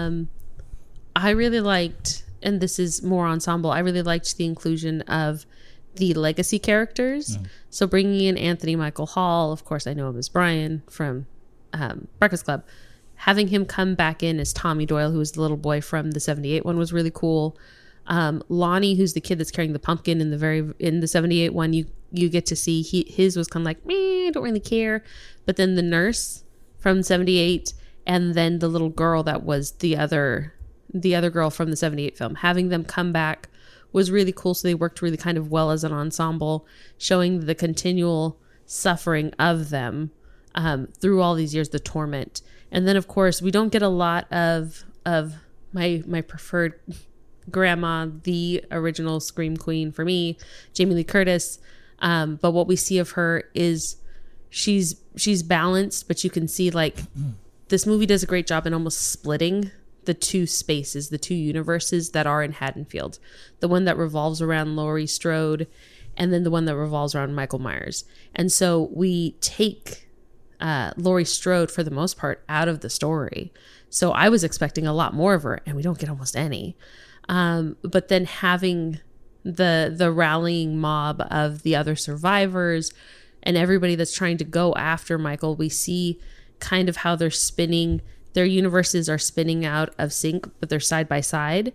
I really liked, and this is more ensemble, I really liked the inclusion of the legacy characters. So bringing in Anthony Michael Hall, of course I know him as Brian from Breakfast Club. Having him come back in as Tommy Doyle, who was the little boy from the 78 one, was really cool. Lonnie, who's the kid that's carrying the pumpkin in the 78 one, you get to see his was kind of like, I don't really care. But then the nurse from 78, and then the little girl that was the other girl from the 78 film, having them come back was really cool. So they worked really kind of well as an ensemble, showing the continual suffering of them through all these years, the torment. And then, of course, we don't get a lot of my preferred grandma, the original Scream Queen for me, Jamie Lee Curtis. But what we see of her is she's balanced, but you can see, like, this movie does a great job in almost splitting the two spaces, the two universes that are in Haddonfield. The one that revolves around Laurie Strode, and then the one that revolves around Michael Myers. And so we take Laurie Strode, for the most part, out of the story. So I was expecting a lot more of her, and we don't get almost any. But then having the rallying mob of the other survivors and everybody that's trying to go after Michael, we see kind of how they're spinning. Their universes are spinning out of sync, but they're side by side.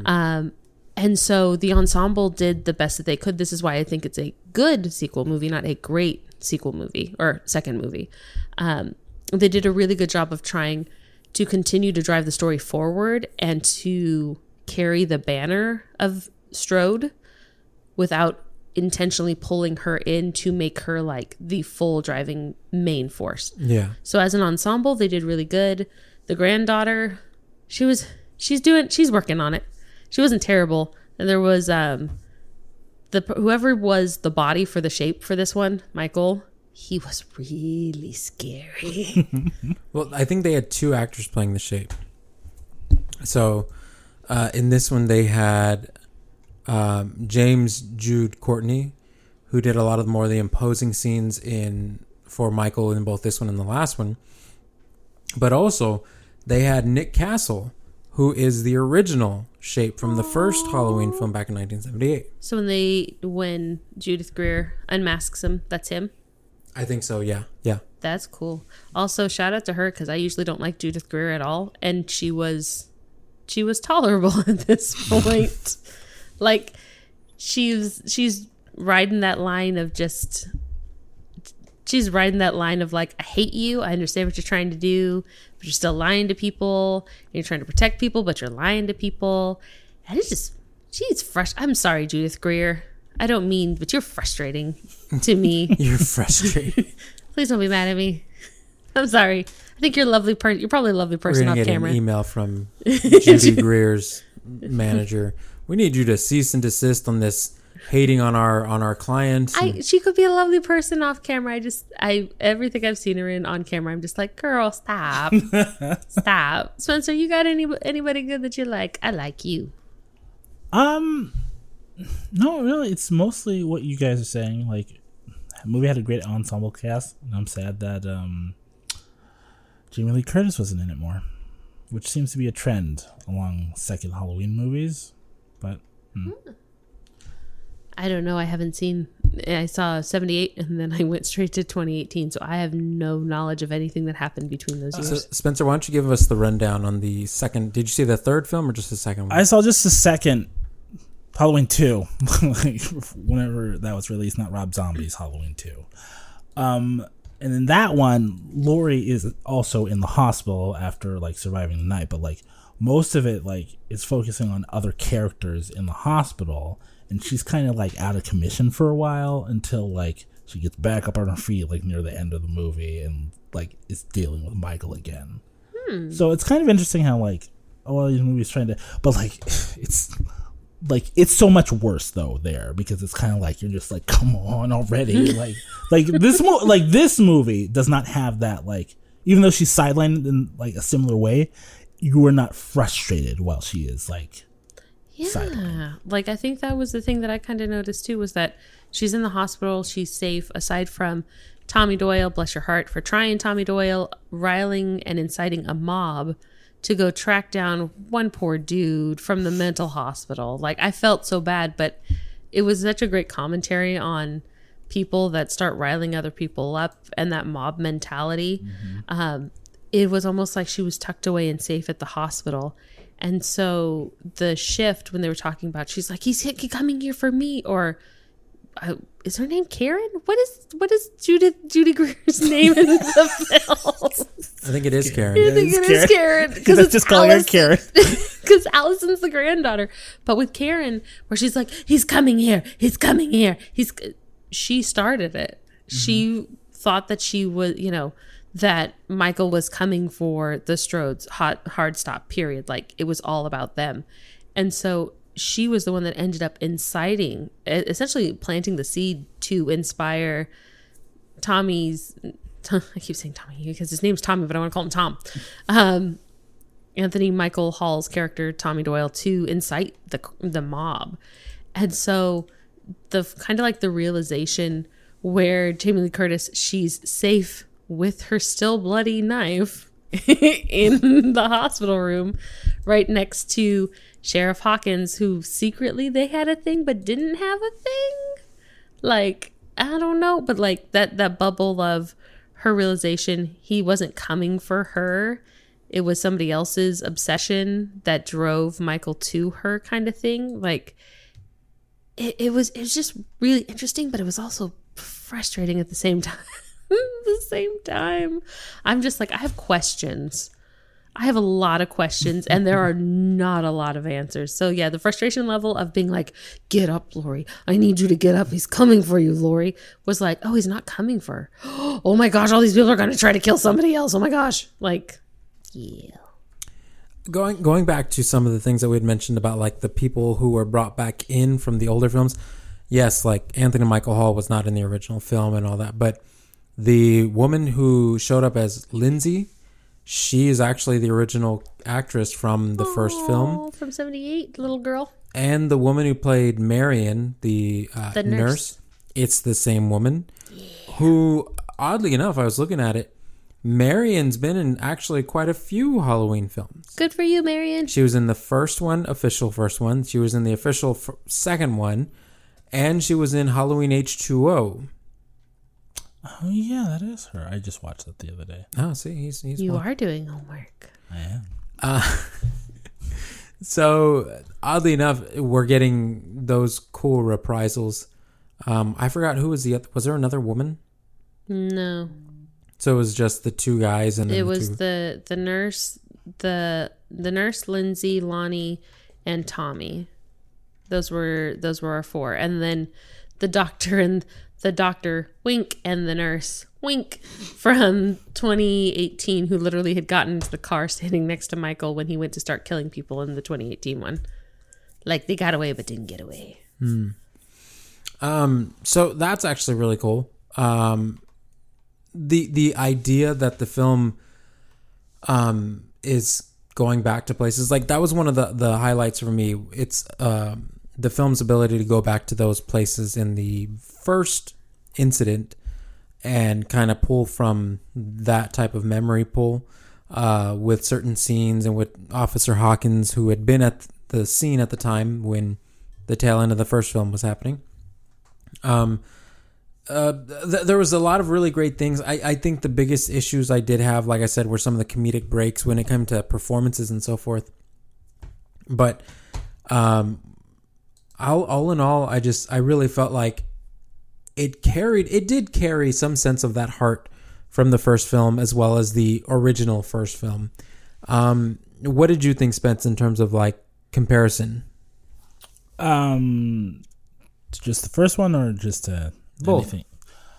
And so the ensemble did the best that they could. This is why I think it's a good sequel movie, not a great sequel movie or second movie. They did a really good job of trying to continue to drive the story forward and to carry the banner of Strode without intentionally pulling her in to make her like the full driving main force. Yeah. So as an ensemble, they did really good. The granddaughter, she's working on it. She wasn't terrible. And there was whoever was the body for the shape for this one, Michael, he was really scary. Well, I think they had two actors playing the shape. So in this one, they had James Jude Courtney, who did a lot of more of the imposing scenes for Michael in both this one and the last one. But also, they had Nick Castle, who is the original Shape from the first Halloween film back in 1978. So when Judith Greer unmasks him, that's him? I think so, yeah. That's cool. Also, shout out to her, because I usually don't like Judith Greer at all, and she was tolerable at this point. Like, she's riding that line of just... She's riding that line of like, I hate you. I understand what you're trying to do, but you're still lying to people. You're trying to protect people, but you're lying to people. And it's just, she's frustrating. I'm sorry, Judith Greer. I don't mean, but you're frustrating to me. You're frustrating. Please don't be mad at me. I'm sorry. I think you're a lovely person. You're probably a lovely person off We're camera. gonna get an email from Judy Greer's manager. We need you to cease and desist on this hating on our clients. She could be a lovely person off camera. Everything I've seen her in on camera, I'm just like, girl, stop. Stop. Spencer, you got anybody good that you like? I like you. No, really, it's mostly what you guys are saying. Like, the movie had a great ensemble cast, and I'm sad that Jamie Lee Curtis wasn't in it more, which seems to be a trend along second Halloween movies. But I don't know. I saw 78 and then I went straight to 2018. So I have no knowledge of anything that happened between those years. So, Spencer, why don't you give us the rundown on the second? Did you see the third film or just the second one? I saw just the second, Halloween 2, like whenever that was released, not Rob Zombie's Halloween 2. And in that one, Laurie is also in the hospital after like surviving the night, but like most of it like is focusing on other characters in the hospital. And she's kind of like out of commission for a while until like she gets back up on her feet like near the end of the movie and like is dealing with Michael again. So it's kind of interesting how like all these movies trying to, but like it's so much worse though there, because it's kind of like you're just like, come on already. like this movie does not have that, like, even though she's sidelined in like a similar way, you are not frustrated while she is like. Yeah, like I think that was the thing that I kind of noticed too, was that she's in the hospital, she's safe, aside from Tommy Doyle, bless your heart, for trying Tommy Doyle, riling and inciting a mob to go track down one poor dude from the mental hospital. Like, I felt so bad, but it was such a great commentary on people that start riling other people up and that mob mentality. It was almost like she was tucked away and safe at the hospital. And so the shift when they were talking about, she's like, he's coming here for me, or is her name Karen? What is Judy Greer's name in the film? I think it is Karen. I think it is Karen, because it's just calling her Karen. Because Allison's the granddaughter. But with Karen, where she's like, he's coming here. She started it. She thought that she was, that Michael was coming for the Strodes, hard stop, period. Like, it was all about them. And so she was the one that ended up inciting, essentially planting the seed to inspire Tommy's, I keep saying Tommy because his name's Tommy, but I want to call him Tom. Anthony Michael Hall's character, Tommy Doyle, to incite the mob. And so the kind of like the realization where Jamie Lee Curtis, she's safe with her still bloody knife in the hospital room right next to Sheriff Hawkins, who secretly they had a thing but didn't have a thing. Like, I don't know, but like that bubble of her realization he wasn't coming for her. It was somebody else's obsession that drove Michael to her, kind of thing. Like, it was just really interesting, but it was also frustrating at the same time. I'm just like, I have questions. I have a lot of questions, and there are not a lot of answers. So yeah, the frustration level of being like, get up, Laurie. I need you to get up. He's coming for you, Laurie. Was like, oh, he's not coming for her. Oh my gosh, all these people are going to try to kill somebody else. Oh my gosh. Like, yeah. Going back to some of the things that we had mentioned about like the people who were brought back in from the older films. Yes, like Anthony Michael Hall was not in the original film and all that, but the woman who showed up as Lindsay She is actually the original actress from the first film. From 78, little girl. And the woman who played Marion, the nurse, it's the same woman. Yeah. Who, oddly enough, I was looking at it, Marion's been in actually quite a few Halloween films. Good for you, Marion. She was in the first one, official first one. She was in the official second one. And she was in Halloween H2O. Oh, yeah, that is her. I just watched that the other day. Oh, see, he's You are doing homework. I am. So, oddly enough, we're getting those cool reprisals. I forgot who was the other. Was there another woman? No. So it was just the two guys, and then it was the nurse, the nurse, Lindsay, Lonnie, and Tommy. Those were our four, and then the doctor Wink and the nurse Wink from 2018, who literally had gotten into the car standing next to Michael when he went to start killing people in the 2018 one. Like, they got away but didn't get away. So that's actually really cool. The idea that the film is going back to places, like, that was one of the highlights for me. It's the film's ability to go back to those places in the first incident and kind of pull from that type of memory pull with certain scenes, and with Officer Hawkins, who had been at the scene at the time when the tail end of the first film was happening. There was a lot of really great things. I think the biggest issues I did have, like I said, were some of the comedic breaks when it came to performances and so forth. But all in all, I really felt like it did carry some sense of that heart from the first film as well as the original first film. What did you think, Spence, in terms of like comparison? Just the first one, or just both? Anything?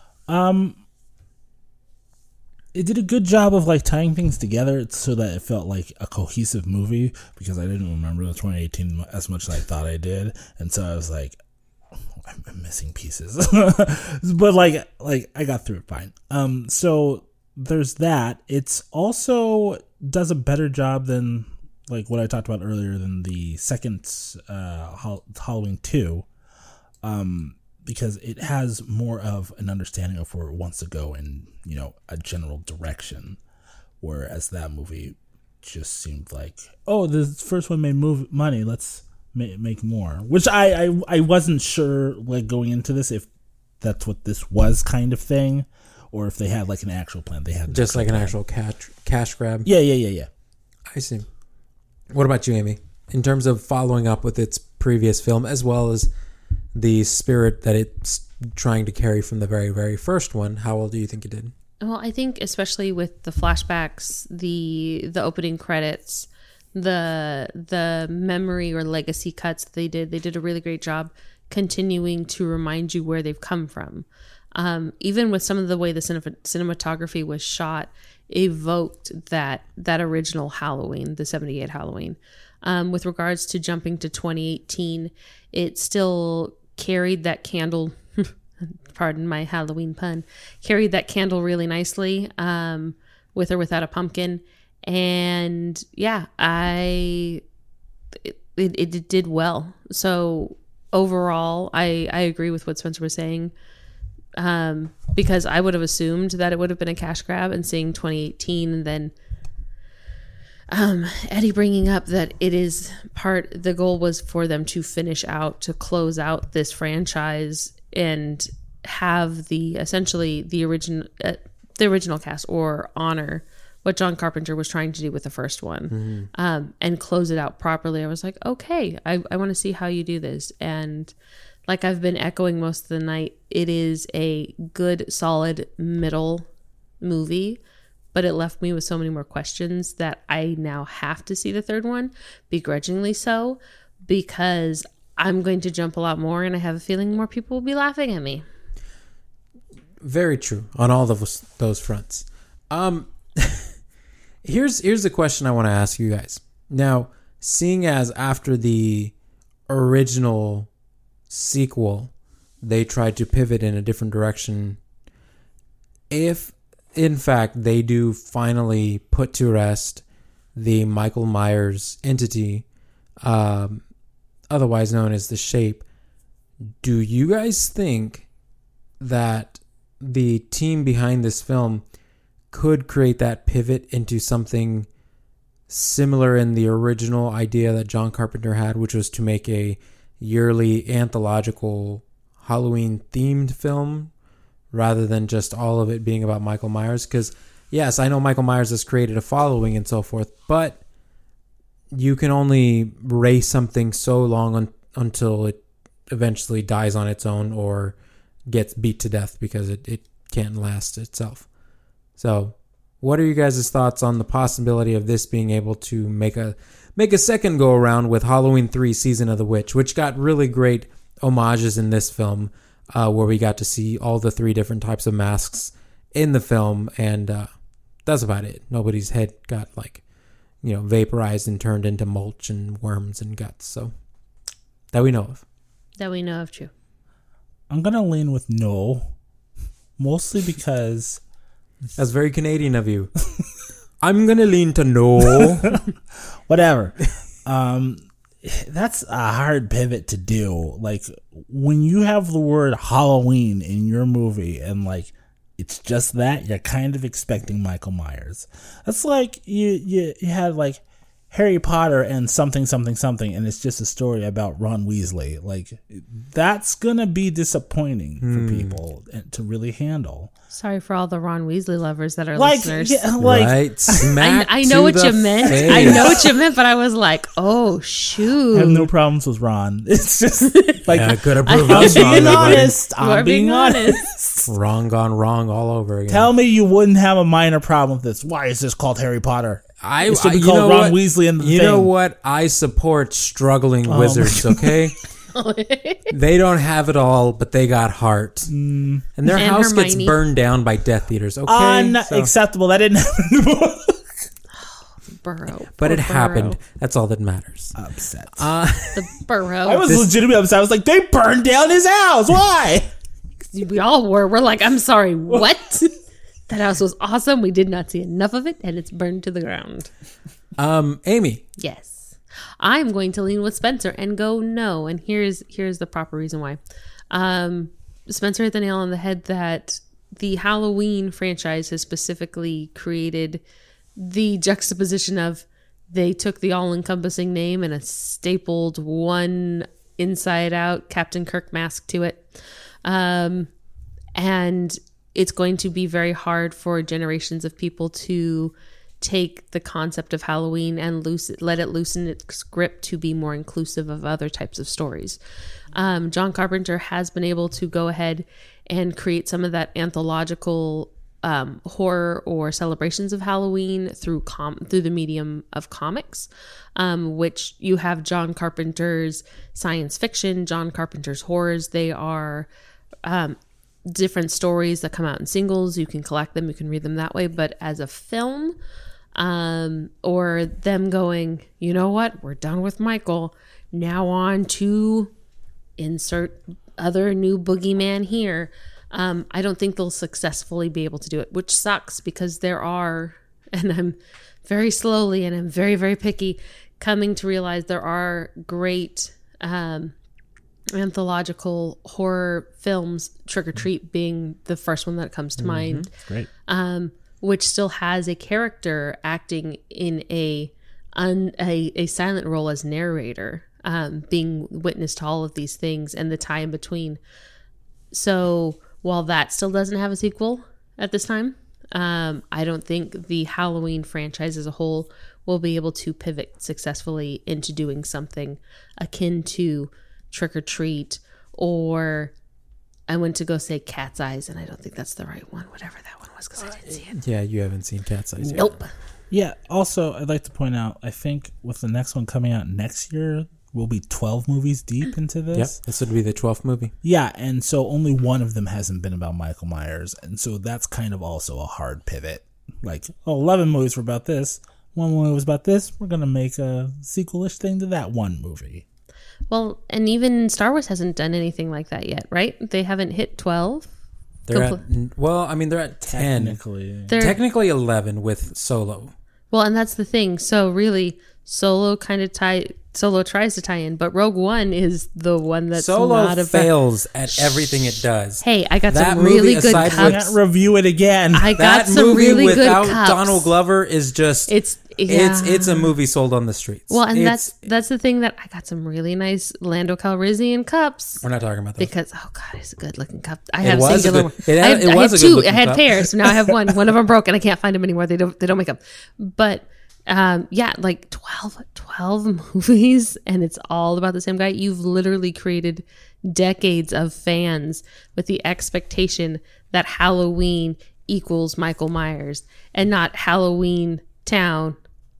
It did a good job of like tying things together so that it felt like a cohesive movie, because I didn't remember the 2018 as much as I thought I did, and so I was like, I'm missing pieces. But like I got through it fine. So there's that. It's also does a better job than like what I talked about earlier than the second Halloween 2. Because it has more of an understanding of where it wants to go in, you know, a general direction. Whereas that movie just seemed like, oh, this first one made money, let's make more. Which I wasn't sure, like, going into this, if that's what this was kind of thing, or if they had like an actual plan. They had just like an actual cash grab. Yeah. I see. What about you, Amy? In terms of following up with its previous film, as well as the spirit that it's trying to carry from the very, very first one, how well do you think it did? Well, I think especially with the flashbacks, the opening credits, the memory or legacy cuts they did a really great job continuing to remind you where they've come from. Even with some of the way the cinematography was shot, evoked that original Halloween, the 78 Halloween. With regards to jumping to 2018, it still carried that candle, pardon my Halloween pun, carried that candle really nicely, with or without a pumpkin. And yeah, it did well. So overall, I agree with what Spencer was saying, because I would have assumed that it would have been a cash grab, and seeing 2018 and then Eddie bringing up that the goal was for them to to close out this franchise and have the original cast, or honor what John Carpenter was trying to do with the first one, and close it out properly. I was like, okay, I want to see how you do this. And like I've been echoing most of the night, it is a good, solid middle movie, but it left me with so many more questions that I now have to see the third one, begrudgingly so, because I'm going to jump a lot more, and I have a feeling more people will be laughing at me. Very true on all of those fronts. Here's the question I want to ask you guys. Now, seeing as after the original sequel, they tried to pivot in a different direction, if in fact, they do finally put to rest the Michael Myers entity, otherwise known as the Shape, do you guys think that the team behind this film could create that pivot into something similar in the original idea that John Carpenter had, which was to make a yearly anthological Halloween-themed film rather than just all of it being about Michael Myers? Because, yes, I know Michael Myers has created a following and so forth, but you can only raise something so long until it eventually dies on its own or gets beat to death because it can't last itself. So, what are you guys' thoughts on the possibility of this being able to make a second go around with Halloween 3 Season of the Witch, which got really great homages in this film, where we got to see all the 3 different types of masks in the film, and that's about it. Nobody's head got vaporized and turned into mulch and worms and guts. So that we know of. That we know of, true. I'm gonna lean with no, mostly because that's very Canadian of you. I'm gonna lean to no. Whatever. That's a hard pivot to do. Like, when you have the word Halloween in your movie and it's just that, you're kind of expecting Michael Myers. That's like you had Harry Potter and something, and it's just a story about Ron Weasley. That's gonna be disappointing for people to really handle. Sorry for all the Ron Weasley lovers that are listeners. Yeah, right? Smack I know what to you the meant. face. I know what you meant, but I was like, oh shoot. I have no problems with Ron. It's just I could have proved I'm us wrong. being everybody. honest. I'm being honest. Wrong gone wrong all over again. Tell me you wouldn't have a minor problem with this. Why is this called Harry Potter? It should be you called know Ron what? Weasley and the You Thing. know what? I support struggling wizards, okay? They don't have it all, but they got heart. And their And house Hermione. gets burned down by Death Eaters, okay? Unacceptable. That didn't happen in the book. Burrow. But Poor it happened. Burrow. That's all that matters. Upset. The Burrow. I was legitimately upset. I was like, they burned down his house. Why? We all were. We're like, I'm sorry, what? That house was awesome. We did not see enough of it, and it's burned to the ground. Amy. Yes. I'm going to lean with Spencer and go no. And here's the proper reason why. Spencer hit the nail on the head that the Halloween franchise has specifically created the juxtaposition of they took the all-encompassing name and a stapled one inside-out Captain Kirk mask to it. And it's going to be very hard for generations of people to take the concept of Halloween and let it loosen its grip to be more inclusive of other types of stories. John Carpenter has been able to go ahead and create some of that anthological horror or celebrations of Halloween through the medium of comics, which you have John Carpenter's science fiction, John Carpenter's horrors. They are different stories that come out in singles. You can collect them, you can read them that way. But as a film, or them going, you know what, we're done with Michael, now on to insert other new boogeyman here. I don't think they'll successfully be able to do it, which sucks because there are, and I'm very slowly and I'm very, very picky, coming to realize there are great anthological horror films, Trick or Treat being the first one that comes to mind. Great. Which still has a character acting in a silent role as narrator, being witness to all of these things and the tie in between. So while that still doesn't have a sequel at this time, I don't think the Halloween franchise as a whole will be able to pivot successfully into doing something akin to Trick or Treat, or I went to go say Cat's Eyes, and I don't think that's the right one, whatever that one was, because I didn't see it. Yeah, you haven't seen Cat's Eyes yet. Nope. Yeah, also, I'd like to point out, I think with the next one coming out next year, we'll be 12 movies deep into this. Yep, this would be the 12th movie. Yeah, and so only one of them hasn't been about Michael Myers, and so that's kind of also a hard pivot. 11 movies were about this, one movie was about this, we're going to make a sequel-ish thing to that one movie. Well, and even Star Wars hasn't done anything like that yet, right? They haven't hit 12 They're at, well, I mean, they're at 10. Technically 11 with Solo. Well, and that's the thing. So really, Solo tries to tie in, but Rogue One is the one that's Solo not fails at everything it does. Hey, I got That some really movie, good aside I cups. can't review it again. I got That some movie really good without cups. Donald Glover is just it's a movie sold on the streets. Well, and that's the thing, that I got some really nice Lando Calrissian cups. We're not talking about those. Because God, it's a good looking cup. I It had a was a singular good- one. it had- I it was had a good two. looking I had cup. pairs, so now I have one. One of them broke, and I can't find them anymore. They don't make them. But like 12 movies, and it's all about the same guy. You've literally created decades of fans with the expectation that Halloween equals Michael Myers and not Halloween Town.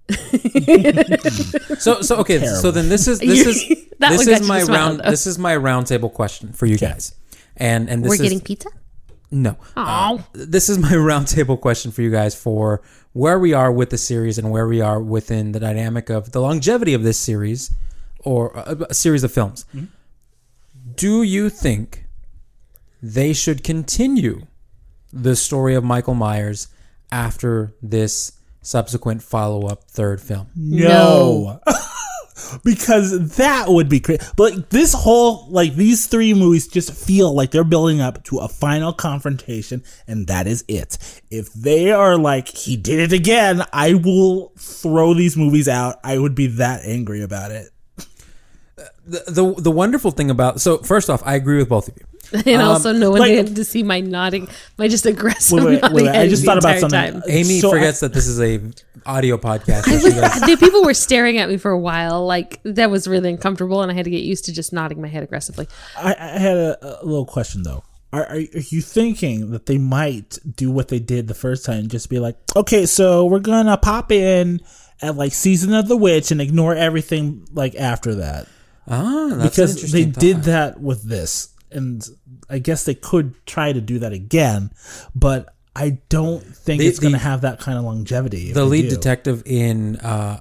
So okay. Terrible. So then this is That this one got is you my to smile, round. though. This is my roundtable question for you guys. And this We're is getting pizza? no. Oh. This is my roundtable question for you guys for where we are with the series and where we are within the dynamic of the longevity of this series or a series of films. Mm-hmm. Do you think they should continue the story of Michael Myers after this subsequent follow-up third film? No. Because that would be crazy. But like, this whole, like, these three movies just feel like they're building up to a final confrontation, and that is it. If they are like, he did it again, I will throw these movies out. I would be that angry about it. The wonderful thing about, so first off, I agree with both of you. And also, no one like- had to see my nodding, my just aggressive Wait, nodding. I just the thought about entire something. time. Amy So forgets that this is a audio podcast. I so she does- the people were staring at me for a while. Like, that was really uncomfortable, and I had to get used to just nodding my head aggressively. I had a little question, though. Are you thinking that they might do what they did the first time, just be like, okay, so we're going to pop in at, like, Season of the Witch and ignore everything, like, after that? that's an Because they interesting did thought. that with this, and I guess they could try to do that again, but I don't think it's going to have that kind of longevity. if The they lead do. detective in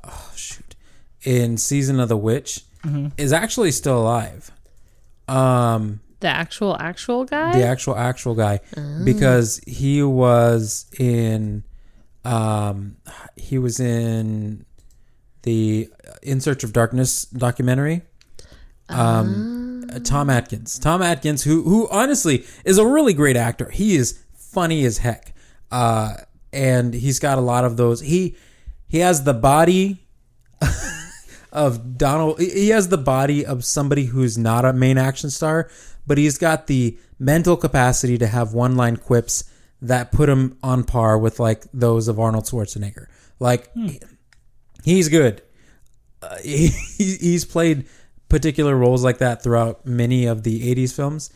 in Season of the Witch is actually still alive. The actual guy? The actual guy, because he was in the In Search of Darkness documentary. Tom Atkins, who honestly is a really great actor. He is funny as heck, and he's got a lot of those. He has the body of Donald. He has the body of somebody who's not a main action star, but he's got the mental capacity to have one-line quips that put him on par with like those of Arnold Schwarzenegger. Like he's good. He's played particular roles like that throughout many of the 80s films.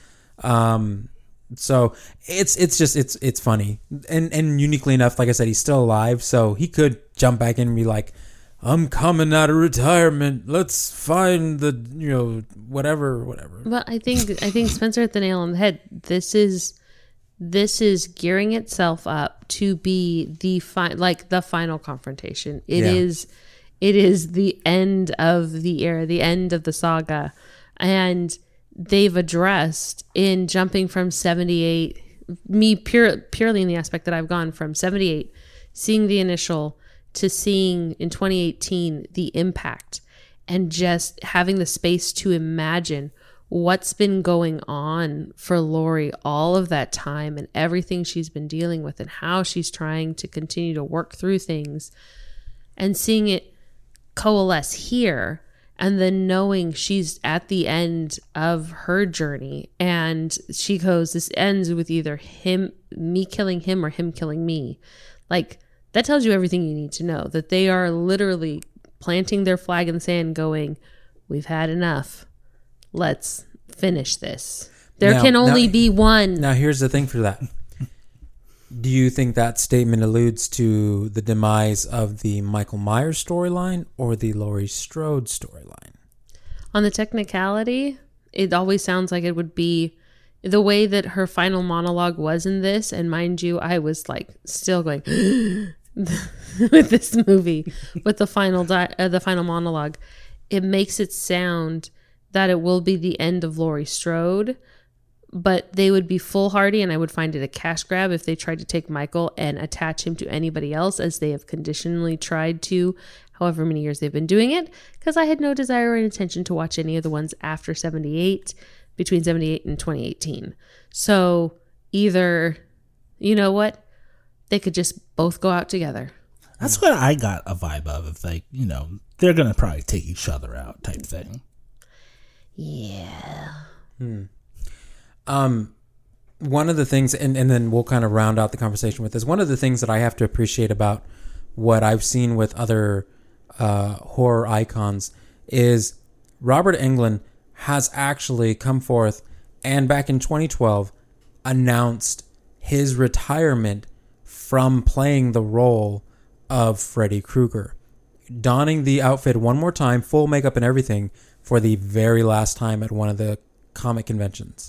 So it's funny. And uniquely enough, like I said, he's still alive, so he could jump back in and be like, I'm coming out of retirement. Let's find the, whatever. Well, I think Spencer hit the nail on the head. This is gearing itself up to be the final confrontation. It is the end of the era, the end of the saga. And they've addressed in jumping from 78, purely in the aspect that I've gone from 78, seeing the initial to seeing in 2018 the impact, and just having the space to imagine what's been going on for Laurie all of that time and everything she's been dealing with and how she's trying to continue to work through things, and seeing it coalesce here, and then knowing she's at the end of her journey, and she goes, this ends with either me killing him or him killing me. Like, that tells you everything you need to know, that they are literally planting their flag in the sand going, we've had enough. Let's finish this. There can only be one. Now, here's the thing for that. Do you think that statement alludes to the demise of the Michael Myers storyline or the Laurie Strode storyline? On the technicality, it always sounds like it would be the way that her final monologue was in this. And mind you, I was like still going with this movie, with the final monologue. It makes it sound that it will be the end of Laurie Strode, but they would be foolhardy, and I would find it a cash grab if they tried to take Michael and attach him to anybody else, as they have conditionally tried to, however many years they've been doing it, because I had no desire or intention to watch any of the ones after 78, between 78 and 2018. So either, you know what, they could just both go out together. That's what I got a vibe of. If like, they're going to probably take each other out type thing. Yeah. One of the things, and then we'll kind of round out the conversation with this. One of the things that I have to appreciate about what I've seen with other horror icons is Robert Englund has actually come forth and back in 2012 announced his retirement from playing the role of Freddy Krueger, donning the outfit one more time, full makeup and everything, for the very last time at one of the comic conventions.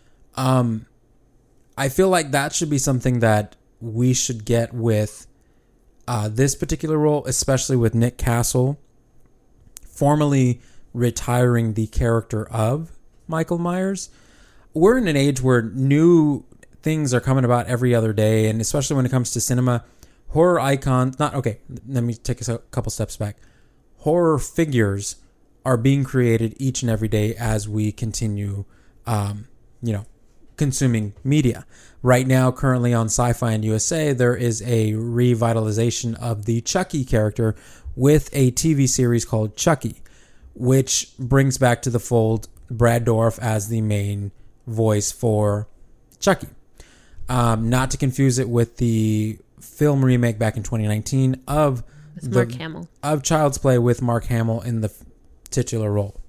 I feel like that should be something that we should get with this particular role, especially with Nick Castle formally retiring the character of Michael Myers. We're in an age where new things are coming about every other day, and especially when it comes to cinema, horror icons, let me take a couple steps back. Horror figures are being created each and every day as we continue, consuming media. Right now, currently on Sci-Fi and USA, there is a revitalization of the Chucky character with a TV series called Chucky, which brings back to the fold Brad Dourif as the main voice for Chucky. Not to confuse it with the film remake back in 2019 of Mark Hamill. Of Child's Play with Mark Hamill in the titular role.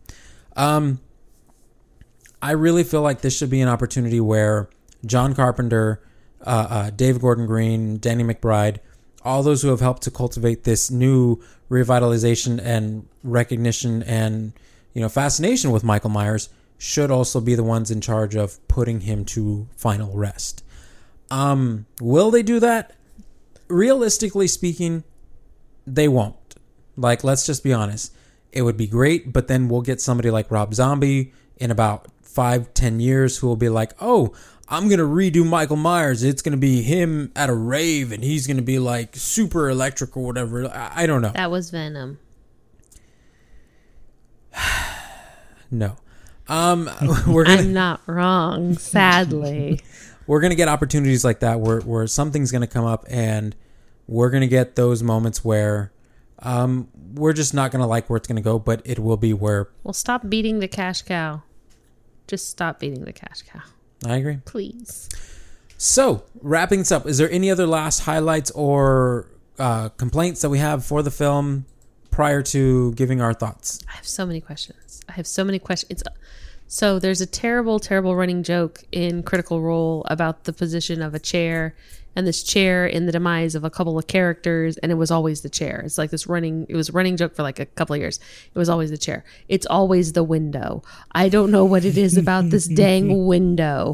I really feel like this should be an opportunity where John Carpenter, David Gordon Green, Danny McBride, all those who have helped to cultivate this new revitalization and recognition and fascination with Michael Myers should also be the ones in charge of putting him to final rest. Will they do that? Realistically speaking, they won't. Like, let's just be honest. It would be great, but then we'll get somebody like Rob Zombie in about 5-10 years who will be like, oh, I'm going to redo Michael Myers. It's going to be him at a rave and he's going to be like super electric or whatever. I don't know. That was Venom. No. I'm not wrong, sadly. We're going to get opportunities like that where something's going to come up and we're going to get those moments where we're just not going to like where it's going to go, but it will be where... Well, stop beating the cash cow. Just stop beating the cash cow. I agree. Please. So, wrapping this up, is there any other last highlights or complaints that we have for the film prior to giving our thoughts? I have so many questions. So there's a terrible, terrible running joke in Critical Role about the position of a chair and this chair in the demise of a couple of characters, and it was always the chair. It's like it was a running joke for like a couple of years. It was always the chair. It's always the window. I don't know what it is about this dang window.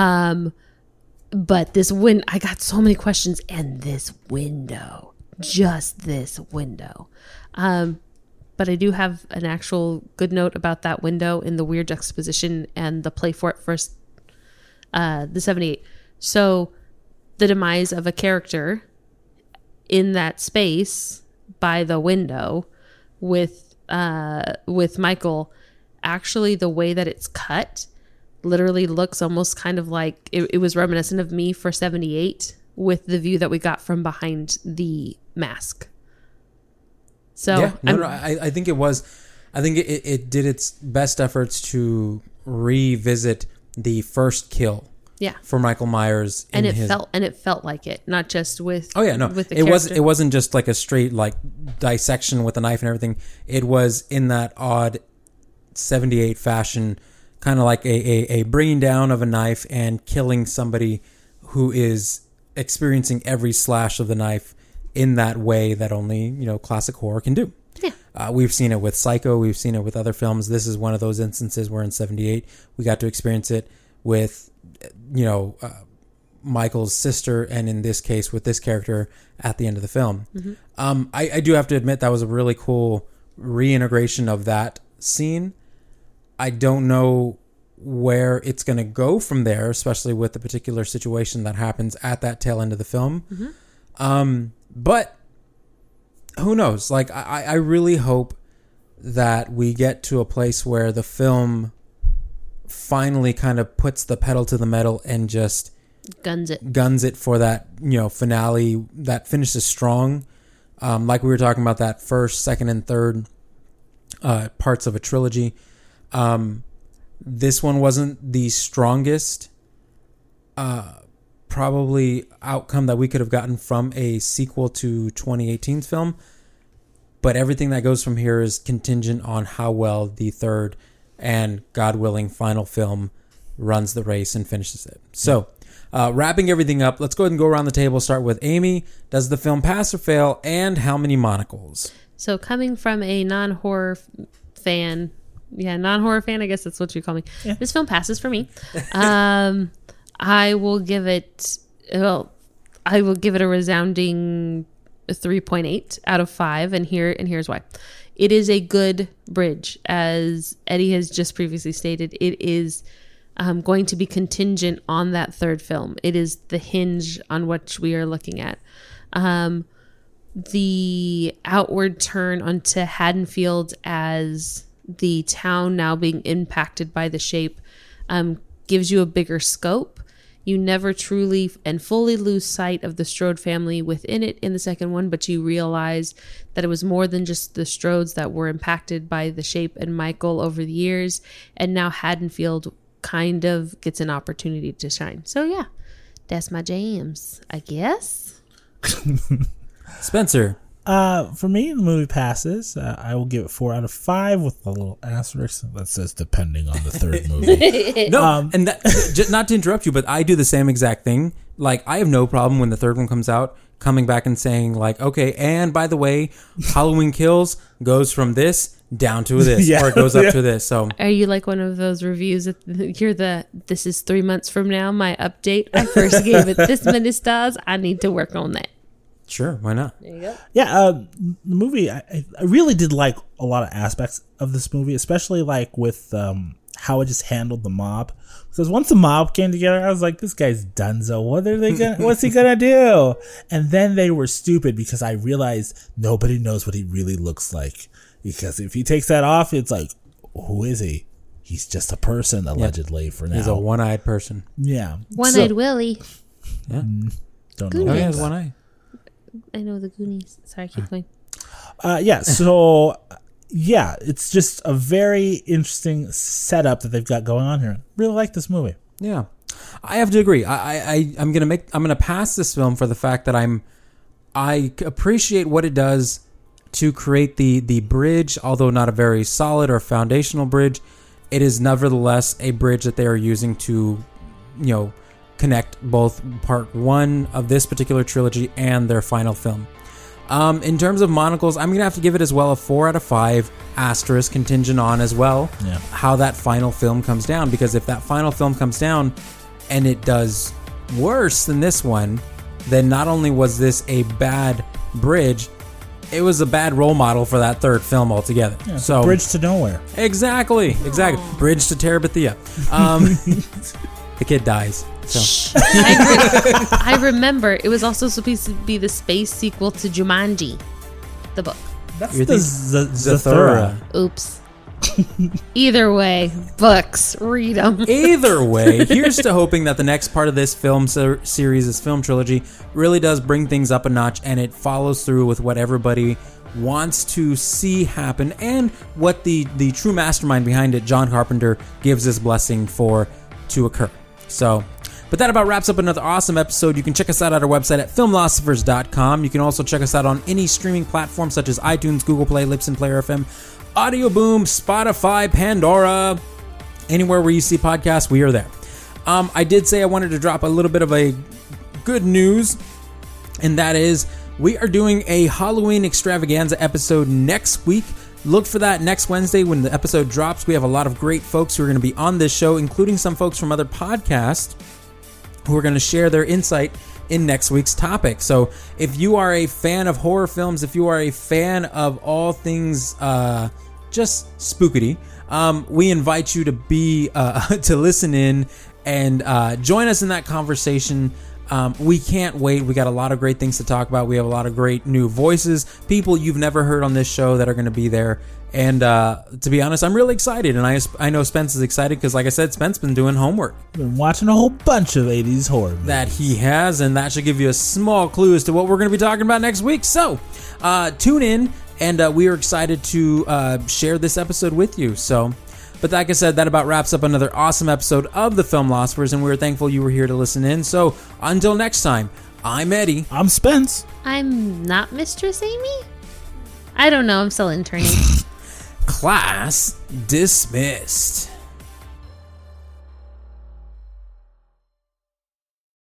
But I got so many questions, and this window, just this window. But I do have an actual good note about that window in the weird juxtaposition and the play for it first, the 78. So the demise of a character in that space by the window with Michael, actually the way that it's cut literally looks almost kind of like it was reminiscent of Me for 78 with the view that we got from behind the mask. So yeah, I think it was. I think it did its best efforts to revisit the first kill. Yeah. For Michael Myers, and it felt like it, not just with. Oh yeah, no, with the it wasn't just like a straight like dissection with a knife and everything. It was in that odd 78 fashion, kind of like a bringing down of a knife and killing somebody who is experiencing every slash of the knife in that way that only, classic horror can do. Yeah. We've seen it with Psycho. We've seen it with other films. This is one of those instances where in 78, we got to experience it with, Michael's sister. And in this case, with this character at the end of the film. Mm-hmm. I do have to admit that was a really cool reintegration of that scene. I don't know where it's going to go from there, especially with the particular situation that happens at that tail end of the film. But who knows? Like, I really hope that we get to a place where the film finally kind of puts the pedal to the metal and just Guns it for that, finale that finishes strong. Like we were talking about, that first, second, and third parts of a trilogy. This one wasn't the strongest probably outcome that we could have gotten from a sequel to 2018's film, but everything that goes from here is contingent on how well the third and, God willing, final film runs the race and finishes it. So wrapping everything up, let's go ahead and go around the table. Start with Amy. Does the film pass or fail, and how many monocles? So coming from a non-horror fan, non-horror fan, I guess that's what you call me. Yeah. This film passes for me. I will give it a resounding 3.8 out of 5, and here's why. It is a good bridge, as Eddie has just previously stated. It is going to be contingent on that third film. It is the hinge on which we are looking at. The outward turn onto Haddonfield as the town now being impacted by the shape gives you a bigger scope. You never truly and fully lose sight of the Strode family within it in the second one, but you realize that it was more than just the Strodes that were impacted by the shape and Michael over the years, and now Haddonfield kind of gets an opportunity to shine. So yeah, that's my jams, I guess. Spencer. For me, the movie passes. I will give it 4 out of 5 with a little asterisk that says depending on the third movie. No, and that, just not to interrupt you, but I do the same exact thing. Like, I have no problem when the third one comes out coming back and saying, like, okay, and by the way, Halloween Kills goes from this down to this, or it goes up to this. So, are you like one of those reviews that this is 3 months from now, my update? I first gave it this many stars. I need to work on that. Sure, why not? There you go. Yeah, the movie, I really did like a lot of aspects of this movie, especially like with how it just handled the mob. Because once the mob came together, I was like, this guy's dunzo. What's he gonna do? And then they were stupid because I realized nobody knows what he really looks like. Because if he takes that off, it's like, who is he? He's just a person, allegedly, for now. He's a one-eyed person. Yeah. One-eyed Willie. Yeah. Don't know. Oh, he has one eye. I know the Goonies. Sorry, keep going. It's just a very interesting setup that they've got going on here. Really like this movie. Yeah, I have to agree. I'm gonna pass this film for the fact that I appreciate what it does to create the bridge, although not a very solid or foundational bridge. It is nevertheless a bridge that they are using to, connect both part 1 of this particular trilogy and their final film. In terms of monocles, I'm going to have to give it as well a 4 out of 5, asterisk, contingent on as well how that final film comes down. Because if that final film comes down and it does worse than this one, then not only was this a bad bridge, it was a bad role model for that third film altogether. Yeah, so bridge to nowhere. Exactly. Bridge to Terabithia. The kid dies. So. I remember it was also supposed to be the space sequel to Jumanji, the book. That's the Zathura. Oops. Either way, books, read them. Either way, here's to hoping that the next part of this film series, this film trilogy, really does bring things up a notch, and it follows through with what everybody wants to see happen, and what the true mastermind behind it, John Carpenter, gives his blessing for to occur. So, but that about wraps up another awesome episode. You can check us out at our website at filmlosophers.com. You can also check us out on any streaming platform such as iTunes, Google Play, Libsyn, Player FM, Audio Boom, Spotify, Pandora. Anywhere where you see podcasts, we are there. I did say I wanted to drop a little bit of a good news, and that is we are doing a Halloween extravaganza episode next week. Look for that next Wednesday when the episode drops. We have a lot of great folks who are going to be on this show, including some folks from other podcasts who are going to share their insight in next week's topic. So if you are a fan of horror films, if you are a fan of all things just spookity, we invite you to be to listen in and join us in that conversation. We can't wait. We got a lot of great things to talk about. We have a lot of great new voices, people you've never heard on this show that are going to be there. And to be honest, I'm really excited. And I know Spence is excited because, like I said, Spence been doing homework. Been watching a whole bunch of 80s horror movies. That he has, and that should give you a small clue as to what we're going to be talking about next week. So tune in, and we are excited to share this episode with you. So, but like I said, that about wraps up another awesome episode of the Filmlosophers, and we're thankful you were here to listen in. So until next time, I'm Eddie. I'm Spence. I'm not Mistress Amy? I don't know. I'm still interning. Class dismissed.